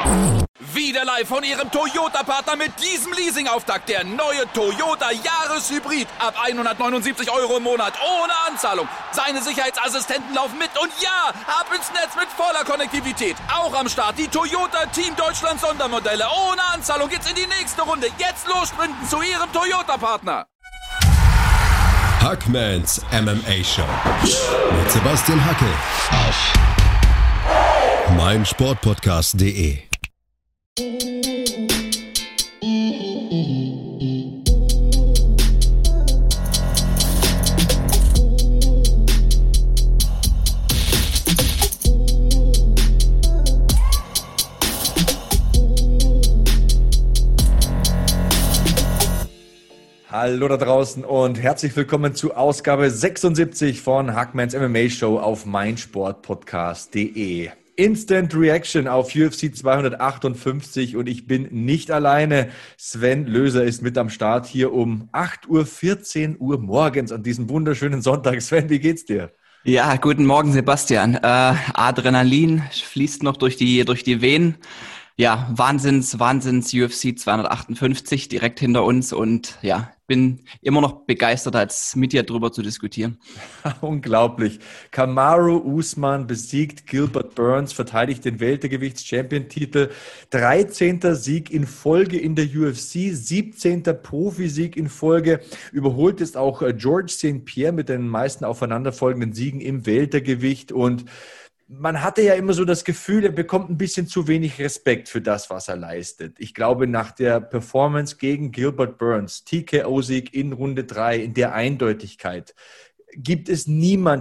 Wieder live von Ihrem Toyota-Partner mit diesem Leasing-Auftakt. Der neue Toyota Jahreshybrid. Ab 179 € im Monat. Ohne Anzahlung. Seine Sicherheitsassistenten laufen mit. Und ja, ab ins Netz mit voller Konnektivität. Auch am Start die Toyota Team Deutschland Sondermodelle. Ohne Anzahlung geht's in die nächste Runde. Jetzt los sprinten zu Ihrem Toyota-Partner. Hackmans MMA Show mit Sebastian Hackel auf meinsportpodcast.de. Hallo da draußen und herzlich willkommen zu Ausgabe 76 von Hackmans MMA Show auf meinsportpodcast.de. Instant Reaction auf UFC 258 und ich bin nicht alleine. Sven Löser ist mit am Start hier um 14 Uhr morgens an diesem wunderschönen Sonntag. Sven, wie geht's dir? Ja, guten Morgen, Sebastian. Adrenalin fließt noch durch die Venen. Ja, Wahnsinns UFC 258 direkt hinter uns und ja, bin immer noch begeistert, als mit dir drüber zu diskutieren. Unglaublich. Kamaru Usman besiegt Gilbert Burns, verteidigt den Weltergewichts-Champion-Titel. 13. Sieg in Folge in der UFC, 17. Profisieg in Folge. Überholt ist auch George St. Pierre mit den meisten aufeinanderfolgenden Siegen im Weltergewicht und man hatte ja immer so das Gefühl, er bekommt ein bisschen zu wenig Respekt für das, was er leistet. Ich glaube, nach der Performance gegen Gilbert Burns, TKO-Sieg in Runde 3, in der Eindeutigkeit, gibt es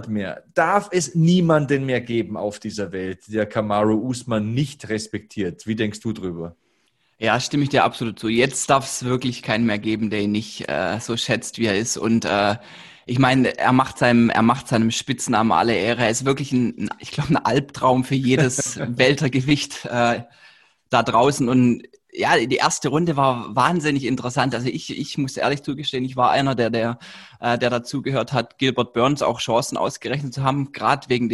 darf es niemanden mehr geben auf dieser Welt, der Kamaru Usman nicht respektiert. Wie denkst du drüber? Ja, stimme ich dir absolut zu. Jetzt darf es wirklich keinen mehr geben, der ihn nicht so schätzt, wie er ist. Und ich meine, er macht seinem Spitznamen alle Ehre. Er ist wirklich ein Albtraum für jedes Weltergewicht da draußen. Und ja, die erste Runde war wahnsinnig interessant. Also ich muss ehrlich zugestehen, ich war einer, der dazugehört hat, Gilbert Burns auch Chancen ausgerechnet zu haben, gerade wegen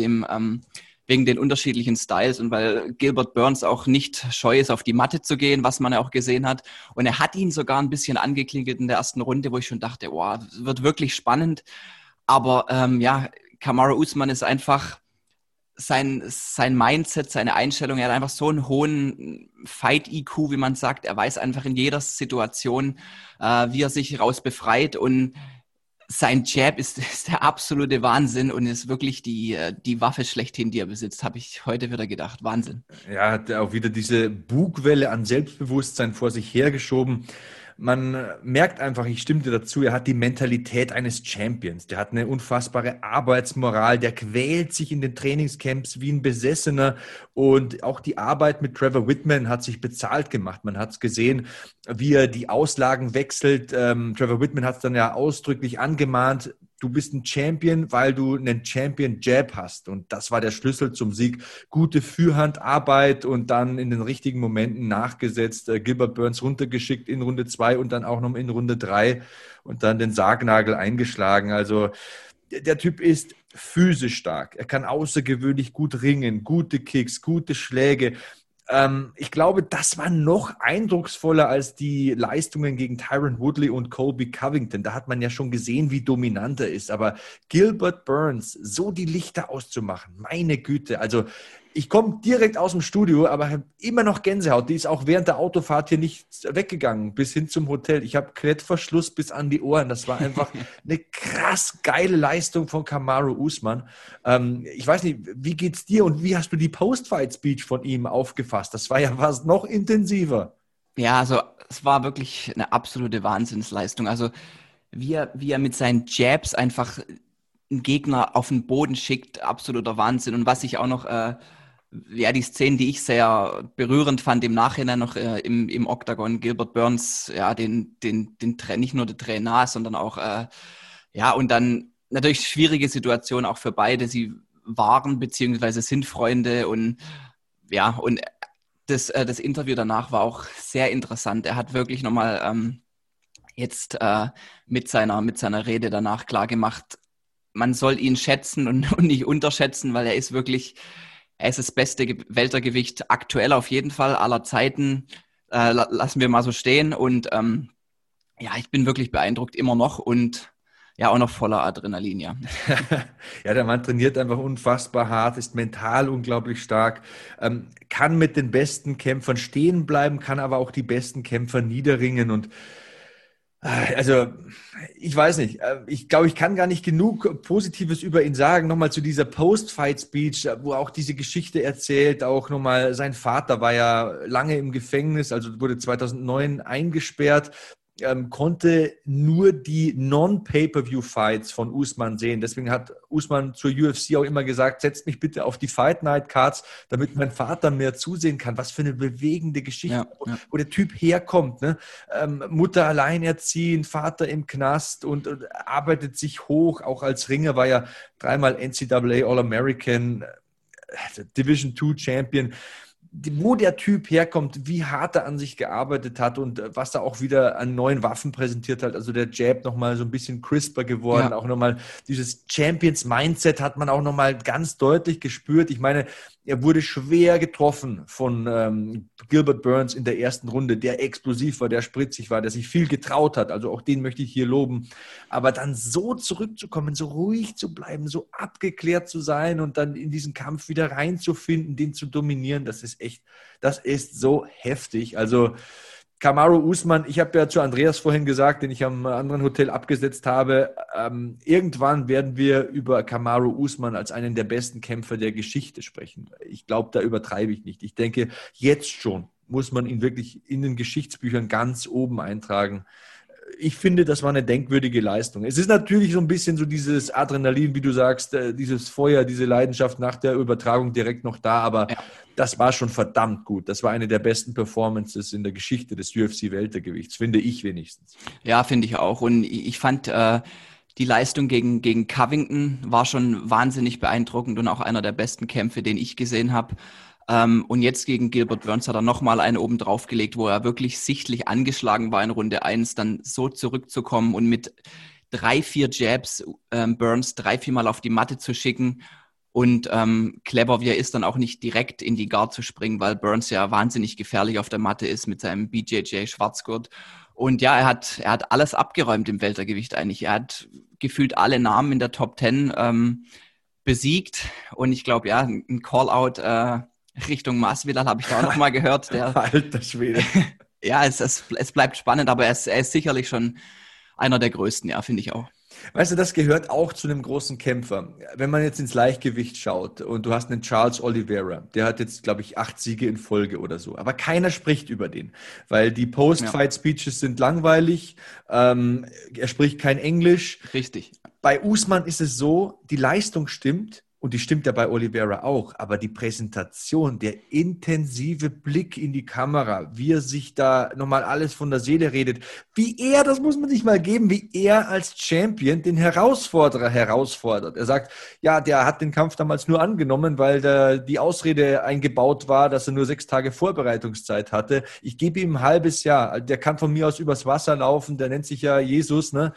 den unterschiedlichen Styles und weil Gilbert Burns auch nicht scheu ist, auf die Matte zu gehen, was man ja auch gesehen hat. Und er hat ihn sogar ein bisschen angeklingelt in der ersten Runde, wo ich schon dachte, wow, das wird wirklich spannend. Aber Kamaru Usman ist einfach sein Mindset, seine Einstellung. Er hat einfach so einen hohen Fight-IQ, wie man sagt. Er weiß einfach in jeder Situation, wie er sich raus befreit und sein Jab ist der absolute Wahnsinn und ist wirklich die Waffe schlechthin, die er besitzt, habe ich heute wieder gedacht. Wahnsinn. Ja, hat auch wieder diese Bugwelle an Selbstbewusstsein vor sich hergeschoben. Man merkt einfach, ich stimme dir dazu, er hat die Mentalität eines Champions. Der hat eine unfassbare Arbeitsmoral, der quält sich in den Trainingscamps wie ein Besessener und auch die Arbeit mit Trevor Whitman hat sich bezahlt gemacht. Man hat es gesehen, wie er die Auslagen wechselt. Trevor Whitman hat es dann ja ausdrücklich angemahnt, du bist ein Champion, weil du einen Champion-Jab hast. Und das war der Schlüssel zum Sieg. Gute Fürhandarbeit und dann in den richtigen Momenten nachgesetzt. Gilbert Burns runtergeschickt in Runde 2 und dann auch noch in Runde 3 und dann den Sargnagel eingeschlagen. Also der Typ ist physisch stark. Er kann außergewöhnlich gut ringen, gute Kicks, gute Schläge. Ich glaube, das war noch eindrucksvoller als die Leistungen gegen Tyron Woodley und Colby Covington. Da hat man ja schon gesehen, wie dominant er ist. Aber Gilbert Burns, so die Lichter auszumachen, meine Güte. Also ich komme direkt aus dem Studio, aber habe immer noch Gänsehaut. Die ist auch während der Autofahrt hier nicht weggegangen, bis hin zum Hotel. Ich habe Klettverschluss bis an die Ohren. Das war einfach eine krass geile Leistung von Kamaru Usman. Ich weiß nicht, wie geht's dir und wie hast du die Post-Fight-Speech von ihm aufgefasst? Das war ja fast noch intensiver. Ja, also es war wirklich eine absolute Wahnsinnsleistung. Also wie er mit seinen Jabs einfach einen Gegner auf den Boden schickt, absoluter Wahnsinn. Und was ich auch noch die Szenen, die ich sehr berührend fand im Nachhinein noch im Oktagon, Gilbert Burns, ja, nicht nur der Trainer, sondern auch, und dann natürlich schwierige Situation auch für beide. Sie waren beziehungsweise sind Freunde und das Interview danach war auch sehr interessant. Er hat wirklich nochmal mit seiner Rede danach klar gemacht, man soll ihn schätzen und nicht unterschätzen, weil er ist wirklich Er ist das beste Weltergewicht aktuell auf jeden Fall aller Zeiten. Lassen wir mal so stehen. Und ja, ich bin wirklich beeindruckt immer noch und ja, auch noch voller Adrenalin, ja. Ja, der Mann trainiert einfach unfassbar hart, ist mental unglaublich stark, kann mit den besten Kämpfern stehen bleiben, kann aber auch die besten Kämpfer niederringen und also, ich weiß nicht. Ich glaube, ich kann gar nicht genug Positives über ihn sagen. Nochmal zu dieser Post-Fight-Speech, wo er auch diese Geschichte erzählt. Auch nochmal, sein Vater war ja lange im Gefängnis, also wurde 2009 eingesperrt. Konnte nur die Non-Pay-Per-View-Fights von Usman sehen. Deswegen hat Usman zur UFC auch immer gesagt, setzt mich bitte auf die Fight-Night-Cards, damit mein Vater mehr zusehen kann. Was für eine bewegende Geschichte, wo der Typ herkommt. Ne? Mutter alleinerziehend, Vater im Knast und arbeitet sich hoch. Auch als Ringer war er 3-mal NCAA All-American, Division II Champion. Wo der Typ herkommt, wie hart er an sich gearbeitet hat und was er auch wieder an neuen Waffen präsentiert hat. Also der Jab nochmal so ein bisschen crisper geworden. Ja. Auch nochmal dieses Champions-Mindset hat man auch nochmal ganz deutlich gespürt. Ich meine, er wurde schwer getroffen von Gilbert Burns in der ersten Runde, der explosiv war, der spritzig war, der sich viel getraut hat. Also auch den möchte ich hier loben. Aber dann so zurückzukommen, so ruhig zu bleiben, so abgeklärt zu sein und dann in diesen Kampf wieder reinzufinden, den zu dominieren, das ist so heftig. Also Kamaru Usman, ich habe ja zu Andreas vorhin gesagt, den ich am anderen Hotel abgesetzt habe, irgendwann werden wir über Kamaru Usman als einen der besten Kämpfer der Geschichte sprechen. Ich glaube, da übertreibe ich nicht. Ich denke, jetzt schon muss man ihn wirklich in den Geschichtsbüchern ganz oben eintragen. Ich finde, das war eine denkwürdige Leistung. Es ist natürlich so ein bisschen so dieses Adrenalin, wie du sagst, dieses Feuer, diese Leidenschaft nach der Übertragung direkt noch da, aber das war schon verdammt gut. Das war eine der besten Performances in der Geschichte des UFC-Weltergewichts, finde ich wenigstens. Ja, finde ich auch. Und ich fand, die Leistung gegen Covington war schon wahnsinnig beeindruckend und auch einer der besten Kämpfe, den ich gesehen habe. Und jetzt gegen Gilbert Burns hat er nochmal einen oben drauf gelegt, wo er wirklich sichtlich angeschlagen war in Runde 1, dann so zurückzukommen und mit 3-4 Jabs Burns 3-4 Mal auf die Matte zu schicken und clever wie er ist, dann auch nicht direkt in die Guard zu springen, weil Burns ja wahnsinnig gefährlich auf der Matte ist mit seinem BJJ Schwarzgurt. Und ja, er hat alles abgeräumt im Weltergewicht eigentlich. Er hat gefühlt alle Namen in der Top 10 besiegt und ich glaube, ja, ein Callout Richtung Masvidal habe ich da auch noch mal gehört. Alter Schwede. Ja, es bleibt spannend, aber er ist sicherlich schon einer der größten, ja, finde ich auch. Weißt du, das gehört auch zu einem großen Kämpfer. Wenn man jetzt ins Leichtgewicht schaut und du hast einen Charles Oliveira, der hat jetzt, glaube ich, 8 Siege in Folge oder so, aber keiner spricht über den, weil die Post-Fight-Speeches sind langweilig, er spricht kein Englisch. Richtig. Bei Usman ist es so, die Leistung stimmt, und die stimmt ja bei Oliveira auch, aber die Präsentation, der intensive Blick in die Kamera, wie er sich da nochmal alles von der Seele redet, wie er, das muss man sich mal geben, wie er als Champion den Herausforderer herausfordert. Er sagt, ja, der hat den Kampf damals nur angenommen, weil da die Ausrede eingebaut war, dass er nur 6 Tage Vorbereitungszeit hatte. Ich gebe ihm ein halbes Jahr. Der kann von mir aus übers Wasser laufen, der nennt sich ja Jesus, ne?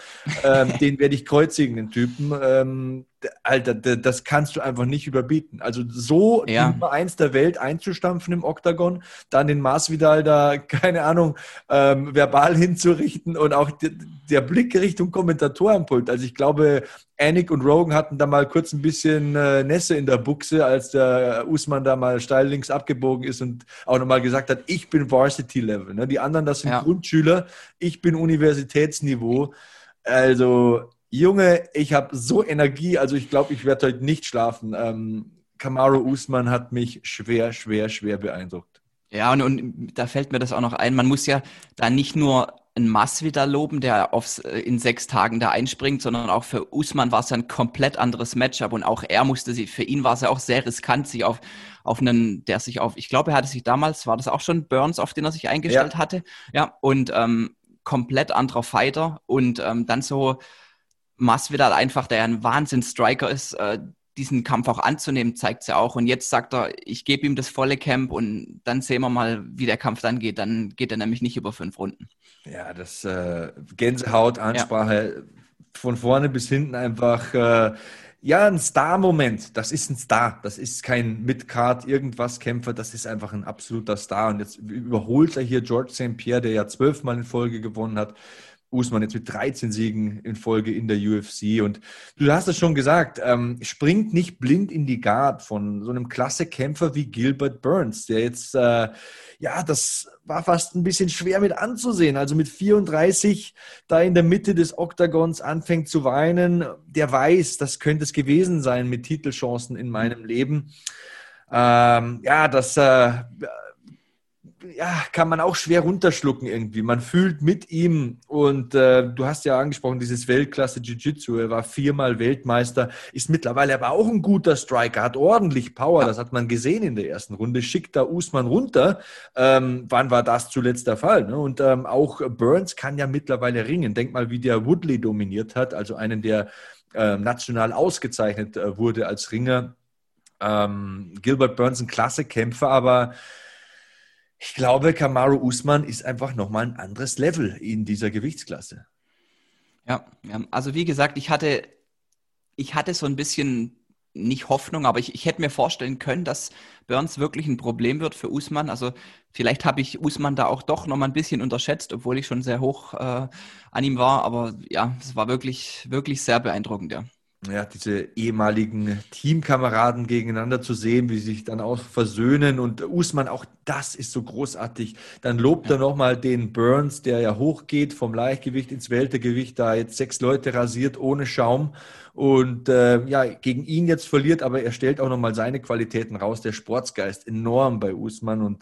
Den werde ich kreuzigen, den Typen. Alter, das kannst du einfach nicht überbieten. Also so die Nummer 1 der Welt einzustampfen im Oktagon, dann den Masvidal da, keine Ahnung, verbal hinzurichten und auch der Blick Richtung Kommentatorenpult. Also ich glaube, Anik und Rogan hatten da mal kurz ein bisschen Nässe in der Buchse, als der Usman da mal steil links abgebogen ist und auch nochmal gesagt hat, ich bin Varsity-Level. Ne? Die anderen, das sind Grundschüler, ich bin Universitätsniveau. Also Junge, ich habe so Energie, also ich glaube, ich werde heute nicht schlafen. Kamaru Usman hat mich schwer beeindruckt. Ja, und da fällt mir das auch noch ein, man muss ja da nicht nur einen Masvidal loben, der in 6 Tagen da einspringt, sondern auch für Usman war es ein komplett anderes Matchup und auch er für ihn war es ja auch sehr riskant, sich ich glaube, er hatte sich damals, war das auch schon Burns, auf den er sich eingestellt hatte? Ja, und komplett anderer Fighter und dann so Masvidal einfach, der ja ein Wahnsinns-Striker ist, diesen Kampf auch anzunehmen, zeigt es ja auch. Und jetzt sagt er, ich gebe ihm das volle Camp und dann sehen wir mal, wie der Kampf dann geht. Dann geht er nämlich nicht über 5 Runden. Ja, das Gänsehaut-Ansprache von vorne bis hinten einfach, Ja, ein Star-Moment. Das ist ein Star. Das ist kein Mid-Card-Irgendwas-Kämpfer. Das ist einfach ein absoluter Star. Und jetzt überholt er hier George St. Pierre, der ja 12-mal in Folge gewonnen hat. Usman jetzt mit 13 Siegen in Folge in der UFC. Und du hast es schon gesagt, springt nicht blind in die Guard von so einem Klasse-Kämpfer wie Gilbert Burns, der jetzt, das war fast ein bisschen schwer mit anzusehen. Also mit 34 da in der Mitte des Oktagons anfängt zu weinen. Der weiß, das könnte es gewesen sein mit Titelchancen in meinem Leben. Kann man auch schwer runterschlucken irgendwie. Man fühlt mit ihm und du hast ja angesprochen, dieses Weltklasse-Jiu-Jitsu. Er war 4-mal Weltmeister, ist mittlerweile aber auch ein guter Striker, hat ordentlich Power, das hat man gesehen in der ersten Runde, schickt da Usman runter. Wann war das zuletzt der Fall? Ne? Und auch Burns kann ja mittlerweile ringen. Denk mal, wie der Woodley dominiert hat, also einen, der national ausgezeichnet wurde als Ringer. Gilbert Burns, ein klasse Kämpfer, aber ich glaube, Kamaru Usman ist einfach nochmal ein anderes Level in dieser Gewichtsklasse. Ja, also wie gesagt, ich hatte so ein bisschen, nicht Hoffnung, aber ich hätte mir vorstellen können, dass Burns wirklich ein Problem wird für Usman. Also vielleicht habe ich Usman da auch doch nochmal ein bisschen unterschätzt, obwohl ich schon sehr hoch an ihm war. Aber ja, es war wirklich, wirklich sehr beeindruckend, ja. Ja, diese ehemaligen Teamkameraden gegeneinander zu sehen, wie sie sich dann auch versöhnen und Usman, auch das ist so großartig. Dann lobt er nochmal den Burns, der ja hochgeht vom Leichtgewicht ins Weltergewicht, da jetzt 6 Leute rasiert ohne Schaum und gegen ihn jetzt verliert, aber er stellt auch nochmal seine Qualitäten raus, der Sportsgeist enorm bei Usman und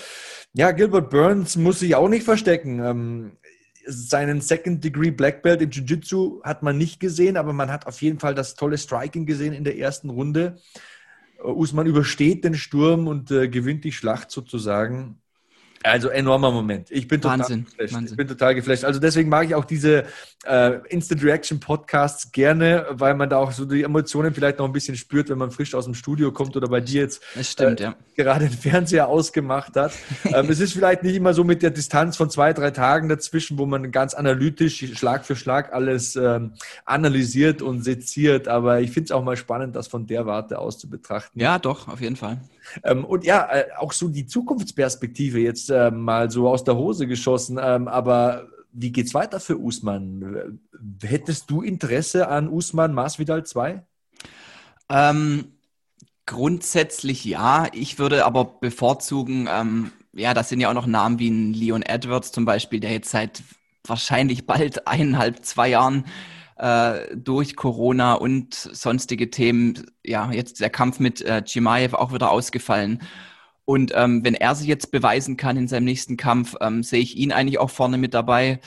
Gilbert Burns muss sich auch nicht verstecken. Seinen Second-Degree Black Belt im Jiu-Jitsu hat man nicht gesehen, aber man hat auf jeden Fall das tolle Striking gesehen in der ersten Runde. Usman übersteht den Sturm und gewinnt die Schlacht sozusagen. Also enormer Moment. Ich bin total geflasht. Ich bin total geflasht. Also deswegen mag ich auch diese Instant Reaction Podcasts gerne, weil man da auch so die Emotionen vielleicht noch ein bisschen spürt, wenn man frisch aus dem Studio kommt oder bei dir jetzt gerade den Fernseher ausgemacht hat. Es ist vielleicht nicht immer so mit der Distanz von 2-3 Tagen dazwischen, wo man ganz analytisch Schlag für Schlag alles analysiert und seziert, aber ich finde es auch mal spannend, das von der Warte aus zu betrachten. Ja, doch, auf jeden Fall. Auch so die Zukunftsperspektive jetzt mal so aus der Hose geschossen, aber wie geht's weiter für Usman? Hättest du Interesse an Usman Masvidal 2? Grundsätzlich ja. Ich würde aber bevorzugen, das sind ja auch noch Namen wie ein Leon Edwards zum Beispiel, der jetzt seit wahrscheinlich bald 1,5-2 Jahren durch Corona und sonstige Themen, jetzt der Kampf mit Chimaev auch wieder ausgefallen. Und wenn er sich jetzt beweisen kann in seinem nächsten Kampf, sehe ich ihn eigentlich auch vorne mit dabei.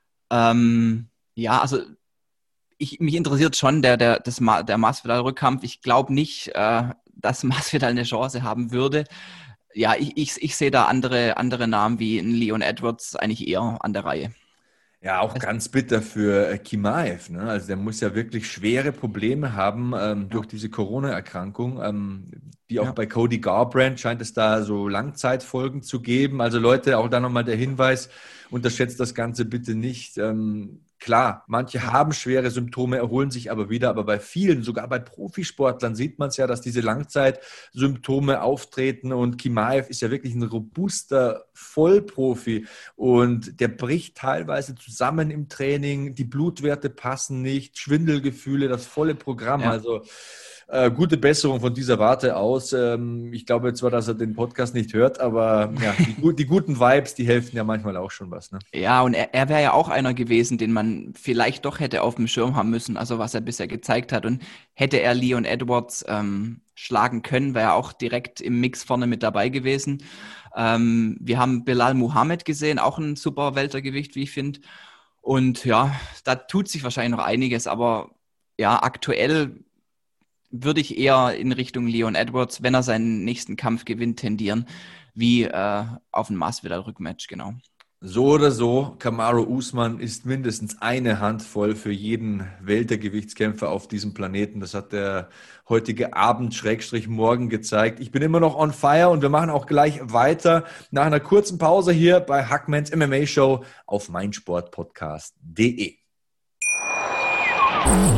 Mich interessiert schon der Masvidal-Rückkampf. Ich glaube nicht, dass Masvidal eine Chance haben würde. Ja, ich sehe da andere Namen wie ein Leon Edwards eigentlich eher an der Reihe. Ja, auch ganz bitter für Chimaev, ne? Also der muss ja wirklich schwere Probleme haben durch diese Corona-Erkrankung. Wie auch bei Cody Garbrandt scheint es da so Langzeitfolgen zu geben. Also Leute, auch da nochmal der Hinweis, unterschätzt das Ganze bitte nicht. Klar, manche haben schwere Symptome, erholen sich aber wieder, aber bei vielen, sogar bei Profisportlern sieht man es ja, dass diese Langzeitsymptome auftreten und Chimaev ist ja wirklich ein robuster Vollprofi und der bricht teilweise zusammen im Training, die Blutwerte passen nicht, Schwindelgefühle, das volle Programm, also gute Besserung von dieser Warte aus. Ich glaube zwar, dass er den Podcast nicht hört, aber ja, die guten Vibes, die helfen ja manchmal auch schon was. Ne? Ja, und er wäre ja auch einer gewesen, den man vielleicht doch hätte auf dem Schirm haben müssen, also was er bisher gezeigt hat. Und hätte er Leon Edwards schlagen können, wäre er auch direkt im Mix vorne mit dabei gewesen. Wir haben Belal Muhammad gesehen, auch ein super Weltergewicht, wie ich finde. Und ja, da tut sich wahrscheinlich noch einiges, aber ja, aktuell würde ich eher in Richtung Leon Edwards, wenn er seinen nächsten Kampf gewinnt, tendieren, wie auf ein Masvidal-Rückmatch, genau. So oder so, Kamaru Usman ist mindestens eine Handvoll für jeden Weltergewichtskämpfer auf diesem Planeten. Das hat der heutige Abend / morgen gezeigt. Ich bin immer noch on fire und wir machen auch gleich weiter nach einer kurzen Pause hier bei Hackmans MMA Show auf meinsportpodcast.de.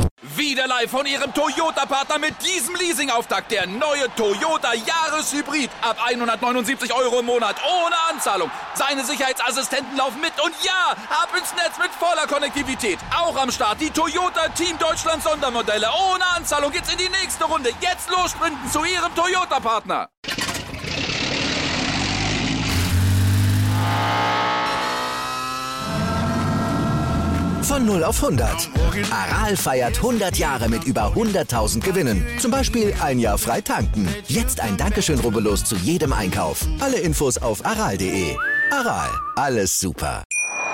Wieder live von Ihrem Toyota-Partner mit diesem Leasing-Auftakt. Der neue Toyota Jahreshybrid. Ab 179 € im Monat. Ohne Anzahlung. Seine Sicherheitsassistenten laufen mit. Und ja, ab ins Netz mit voller Konnektivität. Auch am Start die Toyota Team Deutschland Sondermodelle. Ohne Anzahlung geht's in die nächste Runde. Jetzt los sprinten zu Ihrem Toyota-Partner. Von 0 auf 100. Aral feiert 100 Jahre mit über 100.000 Gewinnen. Zum Beispiel ein Jahr frei tanken. Jetzt ein Dankeschön, rubbellos zu jedem Einkauf. Alle Infos auf aral.de. Aral, alles super.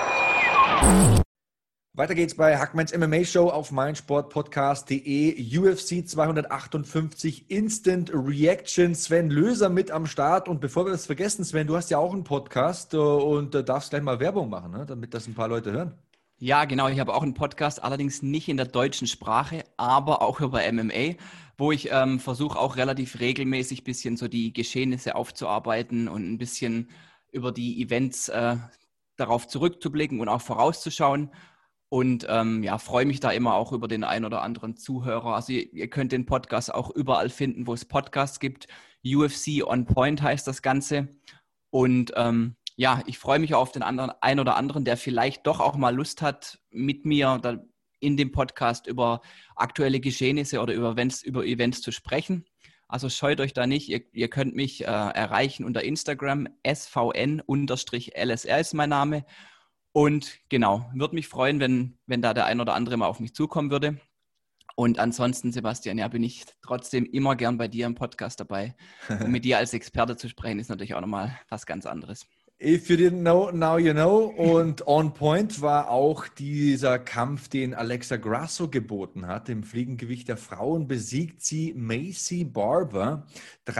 Weiter geht's bei Hackmans MMA Show auf meinsportpodcast.de. UFC 258 Instant Reaction. Sven Löser mit am Start. Und bevor wir das vergessen, Sven, du hast ja auch einen Podcast und darfst gleich mal Werbung machen, ne? Damit das ein paar Leute hören. Ja, genau. Ich habe auch einen Podcast, allerdings nicht in der deutschen Sprache, aber auch über MMA, wo ich versuche auch relativ regelmäßig ein bisschen so die Geschehnisse aufzuarbeiten und ein bisschen über die Events darauf zurückzublicken und auch vorauszuschauen. Und freue mich da immer auch über den ein oder anderen Zuhörer. Also ihr könnt den Podcast auch überall finden, wo es Podcasts gibt. UFC On Point heißt das Ganze. Und ich freue mich auf den ein oder anderen, der vielleicht doch auch mal Lust hat, mit mir in dem Podcast über aktuelle Geschehnisse oder über Events zu sprechen. Also scheut euch da nicht. Ihr könnt mich erreichen unter Instagram. svn_lsr ist mein Name. Und genau, würde mich freuen, wenn da der ein oder andere mal auf mich zukommen würde. Und ansonsten, Sebastian, bin ich trotzdem immer gern bei dir im Podcast dabei. Und mit dir als Experte zu sprechen, ist natürlich auch nochmal was ganz anderes. If you didn't know, now you know. Und on point war auch dieser Kampf, den Alexa Grasso geboten hat. Im Fliegengewicht der Frauen besiegt sie Maycee Barber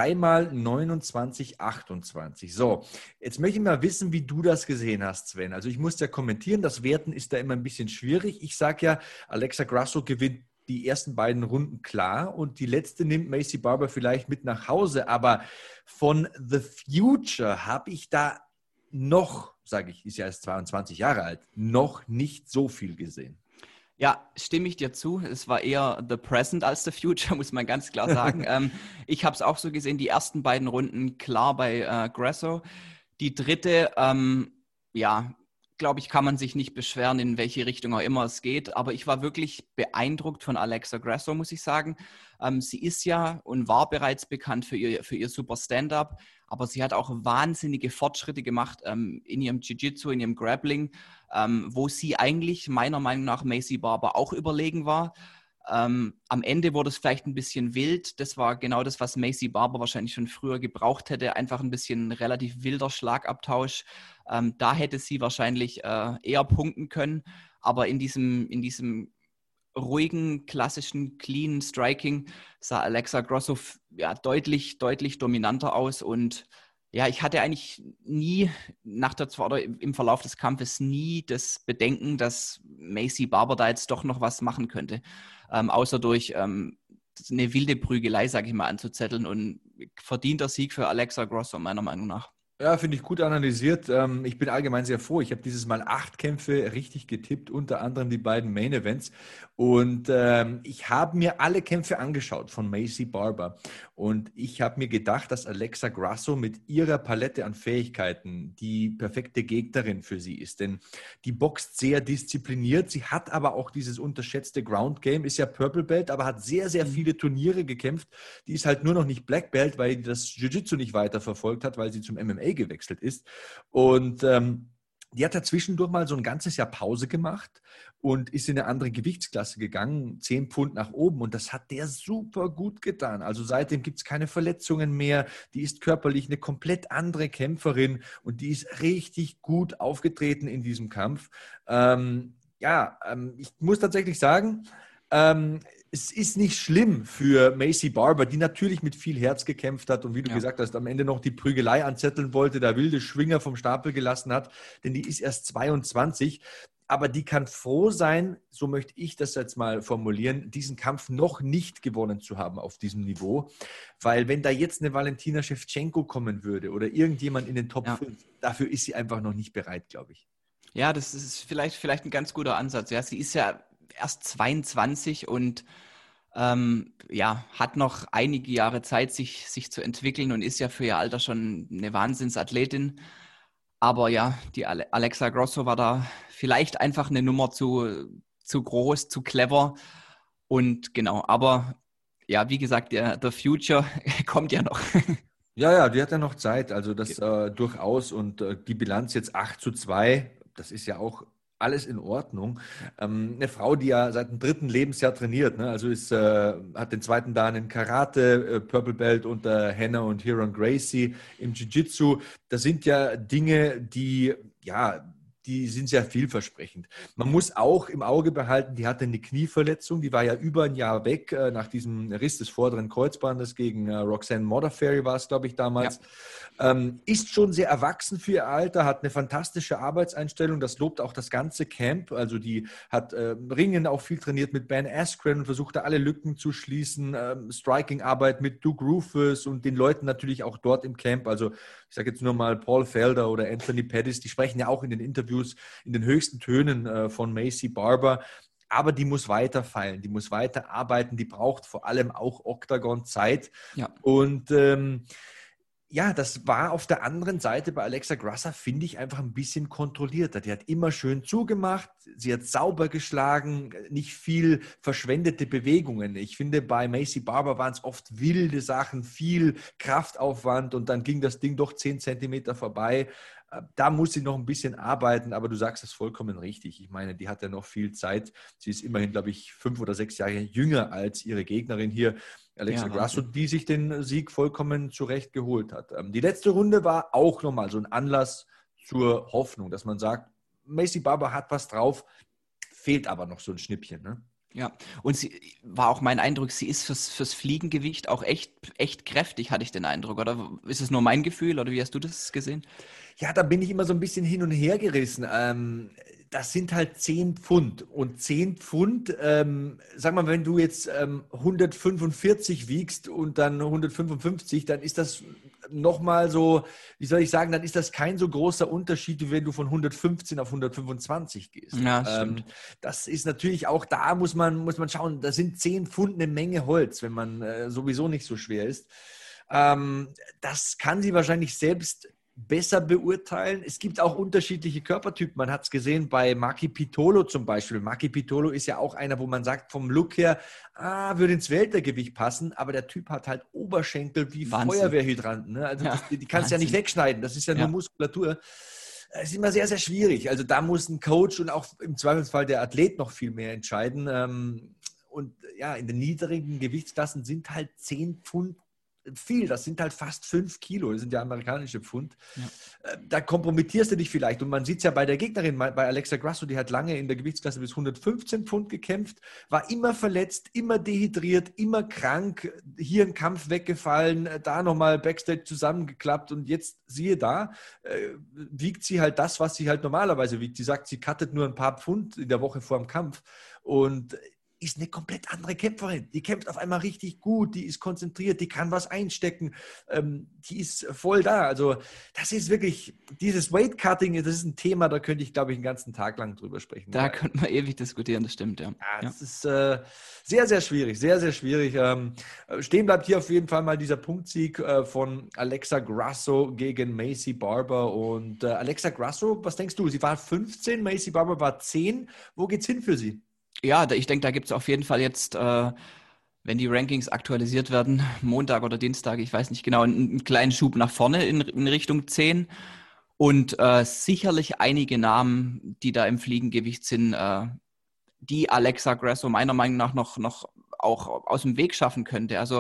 3x29:28. So, jetzt möchte ich mal wissen, wie du das gesehen hast, Sven. Also ich muss ja kommentieren, das Werten ist da immer ein bisschen schwierig. Ich sage ja, Alexa Grasso gewinnt die ersten beiden Runden klar und die letzte nimmt Maycee Barber vielleicht mit nach Hause. Aber von The Future habe ich da noch, sage ich, ist ja erst 22 Jahre alt, noch nicht so viel gesehen. Ja, stimme ich dir zu. Es war eher the present als the future, muss man ganz klar sagen. Ich habe es auch so gesehen, die ersten beiden Runden klar bei Grasso. Die dritte, glaube ich, kann man sich nicht beschweren, in welche Richtung auch immer es geht. Aber ich war wirklich beeindruckt von Alexa Grasso, muss ich sagen. Sie ist ja und war bereits bekannt für ihr super Stand-up. Aber sie hat auch wahnsinnige Fortschritte gemacht in ihrem Jiu-Jitsu, in ihrem Grappling, wo sie eigentlich meiner Meinung nach Maycee Barber auch überlegen war. Am Ende wurde es vielleicht ein bisschen wild. Das war genau das, was Maycee Barber wahrscheinlich schon früher gebraucht hätte. Einfach ein bisschen relativ wilder Schlagabtausch. Da hätte sie wahrscheinlich eher punkten können. Aber in diesem ruhigen, klassischen, clean Striking sah Alexa Grasso deutlich dominanter aus. Und ja, ich hatte eigentlich nie im Verlauf des Kampfes nie das Bedenken, dass Maycee Barber da jetzt doch noch was machen könnte. Außer durch eine wilde Prügelei, sage ich mal, anzuzetteln. Und verdienter Sieg für Alexa Grasso, meiner Meinung nach. Ja, finde ich gut analysiert. Ich bin allgemein sehr froh. Ich habe dieses Mal 8 Kämpfe richtig getippt, unter anderem die beiden Main Events. Und ich habe mir alle Kämpfe angeschaut von Maycee Barber. Und ich habe mir gedacht, dass Alexa Grasso mit ihrer Palette an Fähigkeiten die perfekte Gegnerin für sie ist. Denn die boxt sehr diszipliniert. Sie hat aber auch dieses unterschätzte Ground Game, ist ja Purple Belt, aber hat sehr, sehr viele Turniere gekämpft. Die ist halt nur noch nicht Black Belt, weil die das Jiu-Jitsu nicht weiter verfolgt hat, weil sie zum MMA gewechselt ist. Und die hat ja zwischendurch mal so ein ganzes Jahr Pause gemacht und ist in eine andere Gewichtsklasse gegangen, 10 Pfund nach oben, und das hat der super gut getan. Also seitdem gibt es keine Verletzungen mehr, die ist körperlich eine komplett andere Kämpferin und die ist richtig gut aufgetreten in diesem Kampf. Ich muss tatsächlich sagen, es ist nicht schlimm für Maycee Barber, die natürlich mit viel Herz gekämpft hat und wie du gesagt hast, am Ende noch die Prügelei anzetteln wollte, der wilde Schwinger vom Stapel gelassen hat, denn die ist erst 22. Aber die kann froh sein, so möchte ich das jetzt mal formulieren, diesen Kampf noch nicht gewonnen zu haben auf diesem Niveau. Weil wenn da jetzt eine Valentina Shevchenko kommen würde oder irgendjemand in den Top 5, dafür ist sie einfach noch nicht bereit, glaube ich. Ja, das ist vielleicht ein ganz guter Ansatz. Ja, sie ist ja erst 22 und hat noch einige Jahre Zeit, sich zu entwickeln und ist ja für ihr Alter schon eine Wahnsinnsathletin. Aber ja, die Alexa Grosso war da vielleicht einfach eine Nummer zu groß, zu clever. Und genau, aber ja, wie gesagt, der Future kommt ja noch. Ja, die hat ja noch Zeit, also das durchaus. Und die Bilanz jetzt 8:2, das ist ja auch alles in Ordnung. Eine Frau, die ja seit dem 3. Lebensjahr trainiert, ne? Also hat den 2. Dan in Karate, Purple Belt unter Hannah und Hiron Gracie im Jiu-Jitsu. Das sind ja Dinge, die sind sehr vielversprechend. Man muss auch im Auge behalten, die hatte eine Knieverletzung, die war ja über ein Jahr weg, nach diesem Riss des vorderen Kreuzbandes gegen Roxanne Modafferi war es, glaube ich, damals. Ja. Ist schon sehr erwachsen für ihr Alter, hat eine fantastische Arbeitseinstellung, das lobt auch das ganze Camp. Also die hat Ringen auch viel trainiert mit Ben Askren und versuchte alle Lücken zu schließen, Striking-Arbeit mit Duke Rufus und den Leuten natürlich auch dort im Camp. Also ich sage jetzt nur mal Paul Felder oder Anthony Pettis, die sprechen ja auch in den Interviews in den höchsten Tönen von Maycee Barber. Aber die muss weiter feilen, die muss weiter arbeiten, die braucht vor allem auch Octagon-Zeit. Ja. Und das war auf der anderen Seite bei Alexa Grasso, finde ich, einfach ein bisschen kontrollierter. Die hat immer schön zugemacht, sie hat sauber geschlagen, nicht viel verschwendete Bewegungen. Ich finde, bei Maycee Barber waren es oft wilde Sachen, viel Kraftaufwand und dann ging das Ding doch 10 Zentimeter vorbei. Da muss sie noch ein bisschen arbeiten, aber du sagst es vollkommen richtig. Ich meine, die hat ja noch viel Zeit. Sie ist immerhin, glaube ich, 5 oder 6 Jahre jünger als ihre Gegnerin hier, Alexa Grasso, die sich den Sieg vollkommen zurecht geholt hat. Die letzte Runde war auch nochmal so ein Anlass zur Hoffnung, dass man sagt, Maycee Barber hat was drauf, fehlt aber noch so ein Schnippchen, ne? Ja, und sie war auch mein Eindruck, sie ist fürs Fliegengewicht auch echt kräftig, hatte ich den Eindruck. Oder ist es nur mein Gefühl oder wie hast du das gesehen? Ja, da bin ich immer so ein bisschen hin und her gerissen. Das sind halt 10 Pfund. Und 10 Pfund, sag mal, wenn du jetzt 145 wiegst und dann 155, dann ist das nochmal so, wie soll ich sagen, dann ist das kein so großer Unterschied, wie wenn du von 115 auf 125 gehst. Ja, stimmt. Das ist natürlich auch, da muss man schauen, da sind 10 Pfund eine Menge Holz, wenn man sowieso nicht so schwer ist. Das kann sie wahrscheinlich selbst besser beurteilen. Es gibt auch unterschiedliche Körpertypen. Man hat es gesehen bei Maki Pitolo zum Beispiel. Maki Pitolo ist ja auch einer, wo man sagt, vom Look her, würde ins Weltergewicht passen, aber der Typ hat halt Oberschenkel wie Wahnsinn. Feuerwehrhydranten. Ne? Also die kannst du ja nicht wegschneiden. Das ist ja nur Muskulatur. Es ist immer sehr, sehr schwierig. Also da muss ein Coach und auch im Zweifelsfall der Athlet noch viel mehr entscheiden. Und ja, in den niedrigen Gewichtsklassen sind halt 10 Pfund viel, das sind halt fast 5 Kilo, das sind ja amerikanische Pfund. Ja. Da kompromittierst du dich vielleicht. Und man sieht es ja bei der Gegnerin, bei Alexa Grasso, die hat lange in der Gewichtsklasse bis 115 Pfund gekämpft, war immer verletzt, immer dehydriert, immer krank, hier ein Kampf weggefallen, da nochmal Backstage zusammengeklappt und jetzt, siehe da, wiegt sie halt das, was sie halt normalerweise wiegt. Sie sagt, sie cuttet nur ein paar Pfund in der Woche vor dem Kampf und ist eine komplett andere Kämpferin. Die kämpft auf einmal richtig gut, die ist konzentriert, die kann was einstecken, die ist voll da. Also das ist wirklich, dieses Weightcutting, das ist ein Thema, da könnte ich, glaube ich, einen ganzen Tag lang drüber sprechen. Da könnte man ewig diskutieren, das stimmt, ja. Das ist sehr, sehr schwierig, sehr, sehr schwierig. Stehen bleibt hier auf jeden Fall mal dieser Punktsieg von Alexa Grasso gegen Maycee Barber. Und Alexa Grasso, was denkst du? Sie war 15, Maycee Barber war 10. Wo geht's hin für sie? Ja, ich denke, da gibt es auf jeden Fall jetzt, wenn die Rankings aktualisiert werden, Montag oder Dienstag, ich weiß nicht genau, einen kleinen Schub nach vorne in Richtung 10. Und sicherlich einige Namen, die da im Fliegengewicht sind, die Alexa Grasso meiner Meinung nach noch auch aus dem Weg schaffen könnte. Also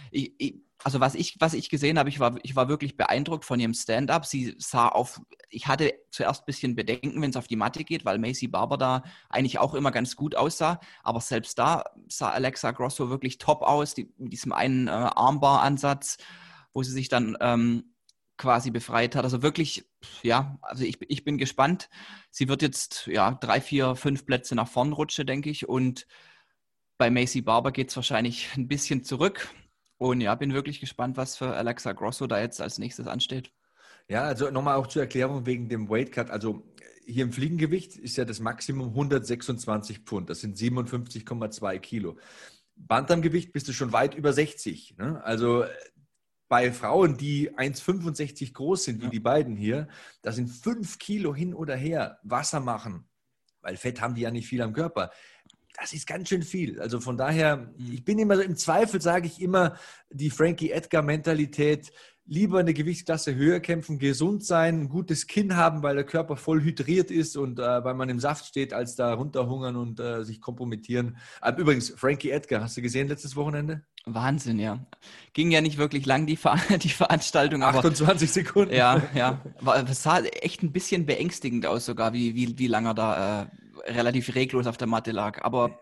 was ich gesehen habe, ich war wirklich beeindruckt von ihrem Stand-up. Ich hatte zuerst ein bisschen Bedenken, wenn es auf die Matte geht, weil Maycee Barber da eigentlich auch immer ganz gut aussah. Aber selbst da sah Alexa Grasso wirklich top aus, mit diesem einen Armbar-Ansatz, wo sie sich dann quasi befreit hat. Also wirklich, ja, also ich bin gespannt. Sie wird jetzt 3, 4, 5 Plätze nach vorn rutschen, denke ich. Und bei Maycee Barber geht es wahrscheinlich ein bisschen zurück. Und ja, bin wirklich gespannt, was für Alexa Grasso da jetzt als nächstes ansteht. Ja, also nochmal auch zur Erklärung wegen dem Weightcut. Also hier im Fliegengewicht ist ja das Maximum 126 Pfund. Das sind 57,2 Kilo. Bantamgewicht bist du schon weit über 60. Ne? Also bei Frauen, die 1,65 groß sind, wie die beiden hier, da sind 5 Kilo hin oder her Wasser machen, weil Fett haben die ja nicht viel am Körper. Das ist ganz schön viel. Also von daher, ich bin immer so im Zweifel, sage ich immer, die Frankie Edgar-Mentalität, lieber eine Gewichtsklasse höher kämpfen, gesund sein, ein gutes Kinn haben, weil der Körper voll hydriert ist und weil man im Saft steht, als da runterhungern und sich kompromittieren. Aber übrigens, Frankie Edgar, hast du gesehen letztes Wochenende? Wahnsinn, ja. Ging ja nicht wirklich lang, die Veranstaltung. 28 Sekunden. Ja. Es sah echt ein bisschen beängstigend aus sogar, wie lange er da relativ reglos auf der Matte lag. Aber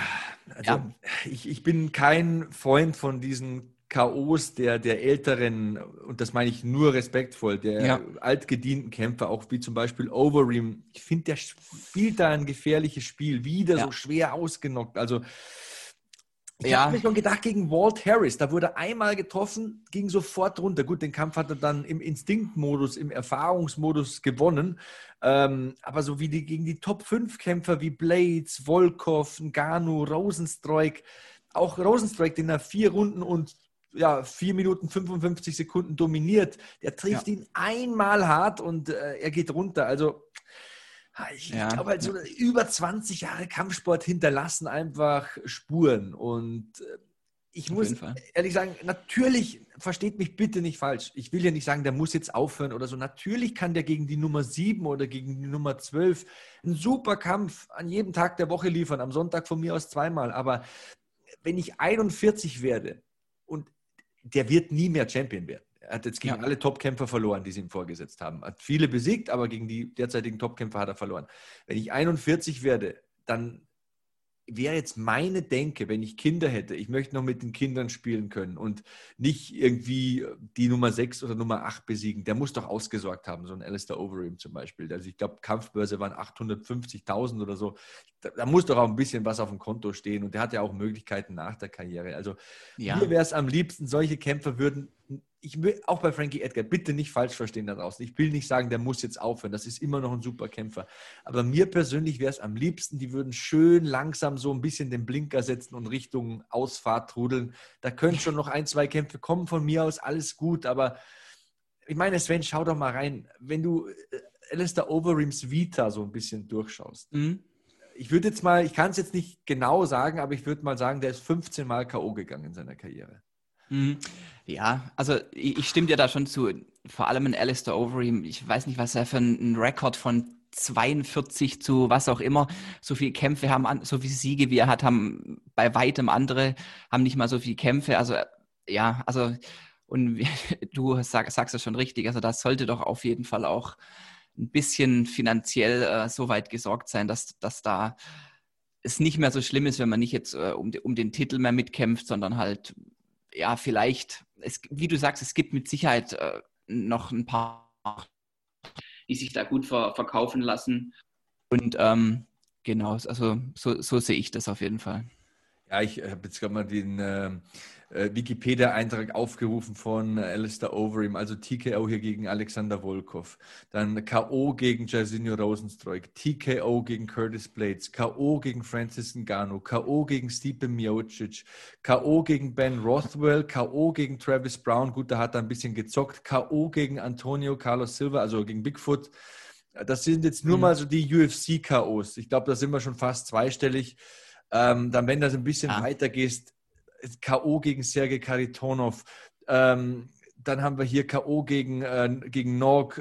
ich bin kein Freund von diesen K.O.s der älteren, und das meine ich nur respektvoll, der altgedienten Kämpfer, auch wie zum Beispiel Overeem. Ich finde, der spielt da ein gefährliches Spiel, wieder so schwer ausgenockt. Also ich habe mir schon gedacht, gegen Walt Harris, da wurde einmal getroffen, ging sofort runter. Gut, den Kampf hat er dann im Instinktmodus, im Erfahrungsmodus gewonnen. Aber so wie gegen die Top-5-Kämpfer wie Blades, Volkov, Ngannou, Rozenstruik, auch Rozenstruik, den er 4 Runden und 4 Minuten 55 Sekunden dominiert, der trifft ihn einmal hart und er geht runter. Also ich glaube halt, so über 20 Jahre Kampfsport hinterlassen einfach Spuren. Und ich muss ehrlich sagen, natürlich, versteht mich bitte nicht falsch, ich will ja nicht sagen, der muss jetzt aufhören oder so. Natürlich kann der gegen die Nummer 7 oder gegen die Nummer 12 einen super Kampf an jedem Tag der Woche liefern, am Sonntag von mir aus 2-mal. Aber wenn ich 41 werde und der wird nie mehr Champion werden. Er hat jetzt gegen alle Topkämpfer verloren, die sie ihm vorgesetzt haben. Hat viele besiegt, aber gegen die derzeitigen Topkämpfer hat er verloren. Wenn ich 41 werde, dann wäre jetzt meine Denke, wenn ich Kinder hätte, ich möchte noch mit den Kindern spielen können und nicht irgendwie die Nummer 6 oder Nummer 8 besiegen. Der muss doch ausgesorgt haben, so ein Alistair Overeem zum Beispiel. Also ich glaube, Kampfbörse waren 850.000 oder so. Da muss doch auch ein bisschen was auf dem Konto stehen und der hat ja auch Möglichkeiten nach der Karriere. Also mir wäre es am liebsten, solche Kämpfer würden, ich will auch bei Frankie Edgar, bitte nicht falsch verstehen da draußen. Ich will nicht sagen, der muss jetzt aufhören. Das ist immer noch ein super Kämpfer. Aber mir persönlich wäre es am liebsten, die würden schön langsam so ein bisschen den Blinker setzen und Richtung Ausfahrt trudeln. Da können schon noch 1, 2 Kämpfe kommen von mir aus, alles gut. Aber ich meine, Sven, schau doch mal rein. Wenn du Alistair Overeems Vita so ein bisschen durchschaust. Ich würde jetzt mal, ich kann es jetzt nicht genau sagen, aber ich würde mal sagen, der ist 15 Mal K.O. gegangen in seiner Karriere. Ja, also ich stimme dir da schon zu. Vor allem in Alistair Overeem, ich weiß nicht, was er für einen Rekord von 42 zu was auch immer, so viele Kämpfe haben, so viele Siege wie er hat, haben bei weitem andere, haben nicht mal so viele Kämpfe. Also und du sagst das schon richtig, also das sollte doch auf jeden Fall auch ein bisschen finanziell so weit gesorgt sein, dass da es nicht mehr so schlimm ist, wenn man nicht jetzt um den Titel mehr mitkämpft, sondern halt vielleicht, wie du sagst, es gibt mit Sicherheit noch ein paar, die sich da gut verkaufen lassen. Und genau, also so sehe ich das auf jeden Fall. Ja, ich habe jetzt gerade mal den Wikipedia-Eintrag aufgerufen von Alistair Overeem, also TKO hier gegen Alexander Volkov, dann K.O. gegen Jairzinho Rozenstruik, TKO gegen Curtis Blades, K.O. gegen Francis Ngannou, K.O. gegen Stipe Miocic, K.O. gegen Ben Rothwell, K.O. gegen Travis Brown, gut, da hat er ein bisschen gezockt, K.O. gegen Antonio Carlos Silva, also gegen Bigfoot. Das sind jetzt nur mal so die UFC-K.O.s. Ich glaube, da sind wir schon fast zweistellig. Dann, wenn das ein bisschen weiter gehst, K.O. gegen Sergei Kharitonov, dann haben wir hier K.O. gegen Nog,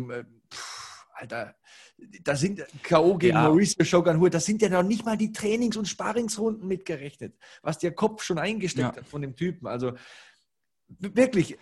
Alter, da sind K.O. gegen Mauricio Shogun Rua, das sind ja noch nicht mal die Trainings- und Sparringsrunden mitgerechnet, was der Kopf schon eingesteckt hat von dem Typen. Also wirklich.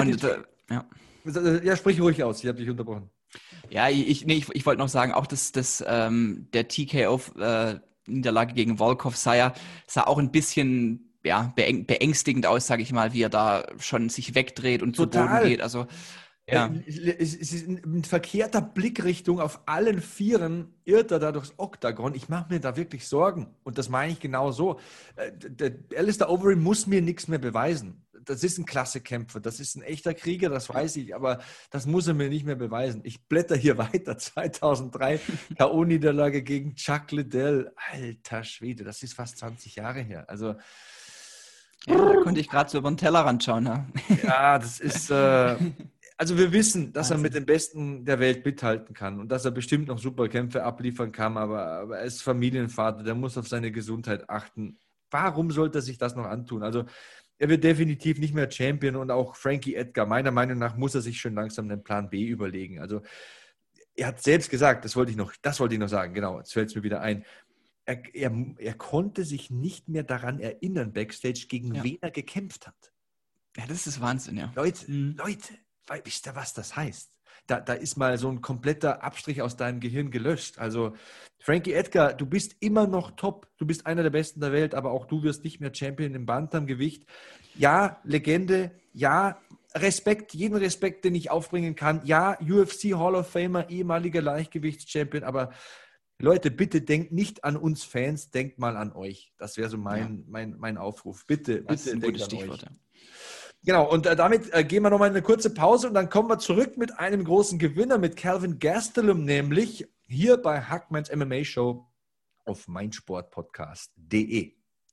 Sprich ruhig aus, ich habe dich unterbrochen. Ja, ich wollte noch sagen, auch der TKO Niederlage gegen Volkov sah auch ein bisschen beängstigend aus, sage ich mal, wie er da schon sich wegdreht und zu Boden geht. Also es ist eine verkehrter Blickrichtung auf allen Vieren, irrt er da durchs Oktagon. Ich mache mir da wirklich Sorgen und das meine ich genau so. Der Alistair Overeem muss mir nichts mehr beweisen. das ist ein Klassekämpfer, das ist ein echter Krieger, das weiß ich, aber das muss er mir nicht mehr beweisen. Ich blätter hier weiter, 2003, K.O.-Niederlage gegen Chuck Liddell. Alter Schwede, das ist fast 20 Jahre her. Also Ja, da konnte ich gerade so über den Tellerrand schauen. Ne? ja, das ist... Also wir wissen, dass Wahnsinn. er mit den Besten der Welt mithalten kann und dass er bestimmt noch super Kämpfe abliefern kann, aber er ist Familienvater, der muss auf seine Gesundheit achten. Warum sollte er sich das noch antun? Also er wird definitiv nicht mehr Champion und auch Frankie Edgar, meiner Meinung nach, muss er sich schon langsam einen Plan B überlegen. Also er hat selbst gesagt, das wollte ich noch sagen, genau, jetzt fällt es mir wieder ein. Er konnte sich nicht mehr daran erinnern, Backstage, gegen wen er gekämpft hat. Ja, das ist Wahnsinn, ja. Leute, wisst ihr, was das heißt? Da ist mal so ein kompletter Abstrich aus deinem Gehirn gelöscht. Also Frankie Edgar, du bist immer noch top. Du bist einer der Besten der Welt, aber auch du wirst nicht mehr Champion im Bantamgewicht. Ja, Legende. Ja, Respekt, jeden Respekt, den ich aufbringen kann. Ja, UFC Hall of Famer, ehemaliger Leichtgewichtschampion. Aber Leute, bitte denkt nicht an uns Fans, denkt mal an euch. Das wäre so mein Aufruf. Bitte Das ist ein denkt gutes an euch. Stichwort. Ja. Genau, und damit gehen wir nochmal eine kurze Pause und dann kommen wir zurück mit einem großen Gewinner, mit Kelvin Gastelum, nämlich hier bei Hackmans MMA Show auf meinsportpodcast.de.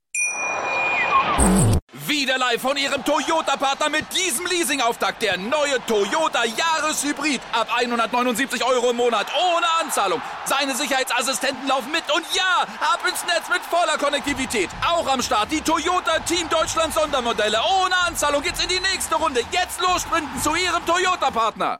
Wieder live von Ihrem Toyota-Partner mit diesem Leasing-Auftakt. Der neue Toyota Jahreshybrid. Ab 179 Euro im Monat. Ohne Anzahlung. Seine Sicherheitsassistenten laufen mit. Und ja, ab ins Netz mit voller Konnektivität. Auch am Start die Toyota Team Deutschland Sondermodelle. Ohne Anzahlung geht's in die nächste Runde. Jetzt los sprinten zu Ihrem Toyota-Partner.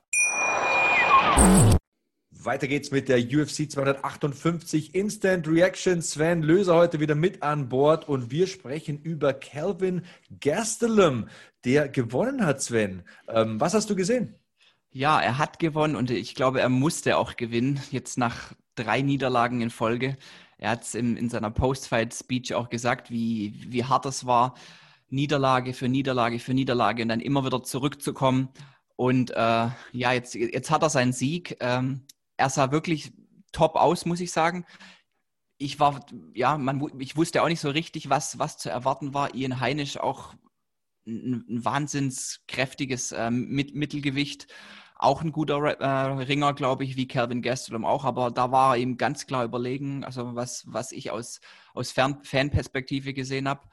Weiter geht's mit der UFC 258 Instant Reaction. Sven Löser heute wieder mit an Bord und wir sprechen über Kelvin Gastelum, der gewonnen hat, Sven. Was hast du gesehen? Ja, er hat gewonnen und ich glaube, er musste auch gewinnen, jetzt nach 3 Niederlagen in Folge. Er hat es in seiner Post-Fight-Speech auch gesagt, wie hart es war, Niederlage für Niederlage für Niederlage und dann immer wieder zurückzukommen. Und jetzt hat er seinen Sieg. Er sah wirklich top aus, muss ich sagen. Ich wusste auch nicht so richtig, was zu erwarten war. Ian Heinisch auch ein wahnsinnskräftiges Mittelgewicht. Auch ein guter Ringer, glaube ich, wie Kelvin Gastelum auch. Aber da war er ihm ganz klar überlegen, also was ich aus Fanperspektive gesehen habe.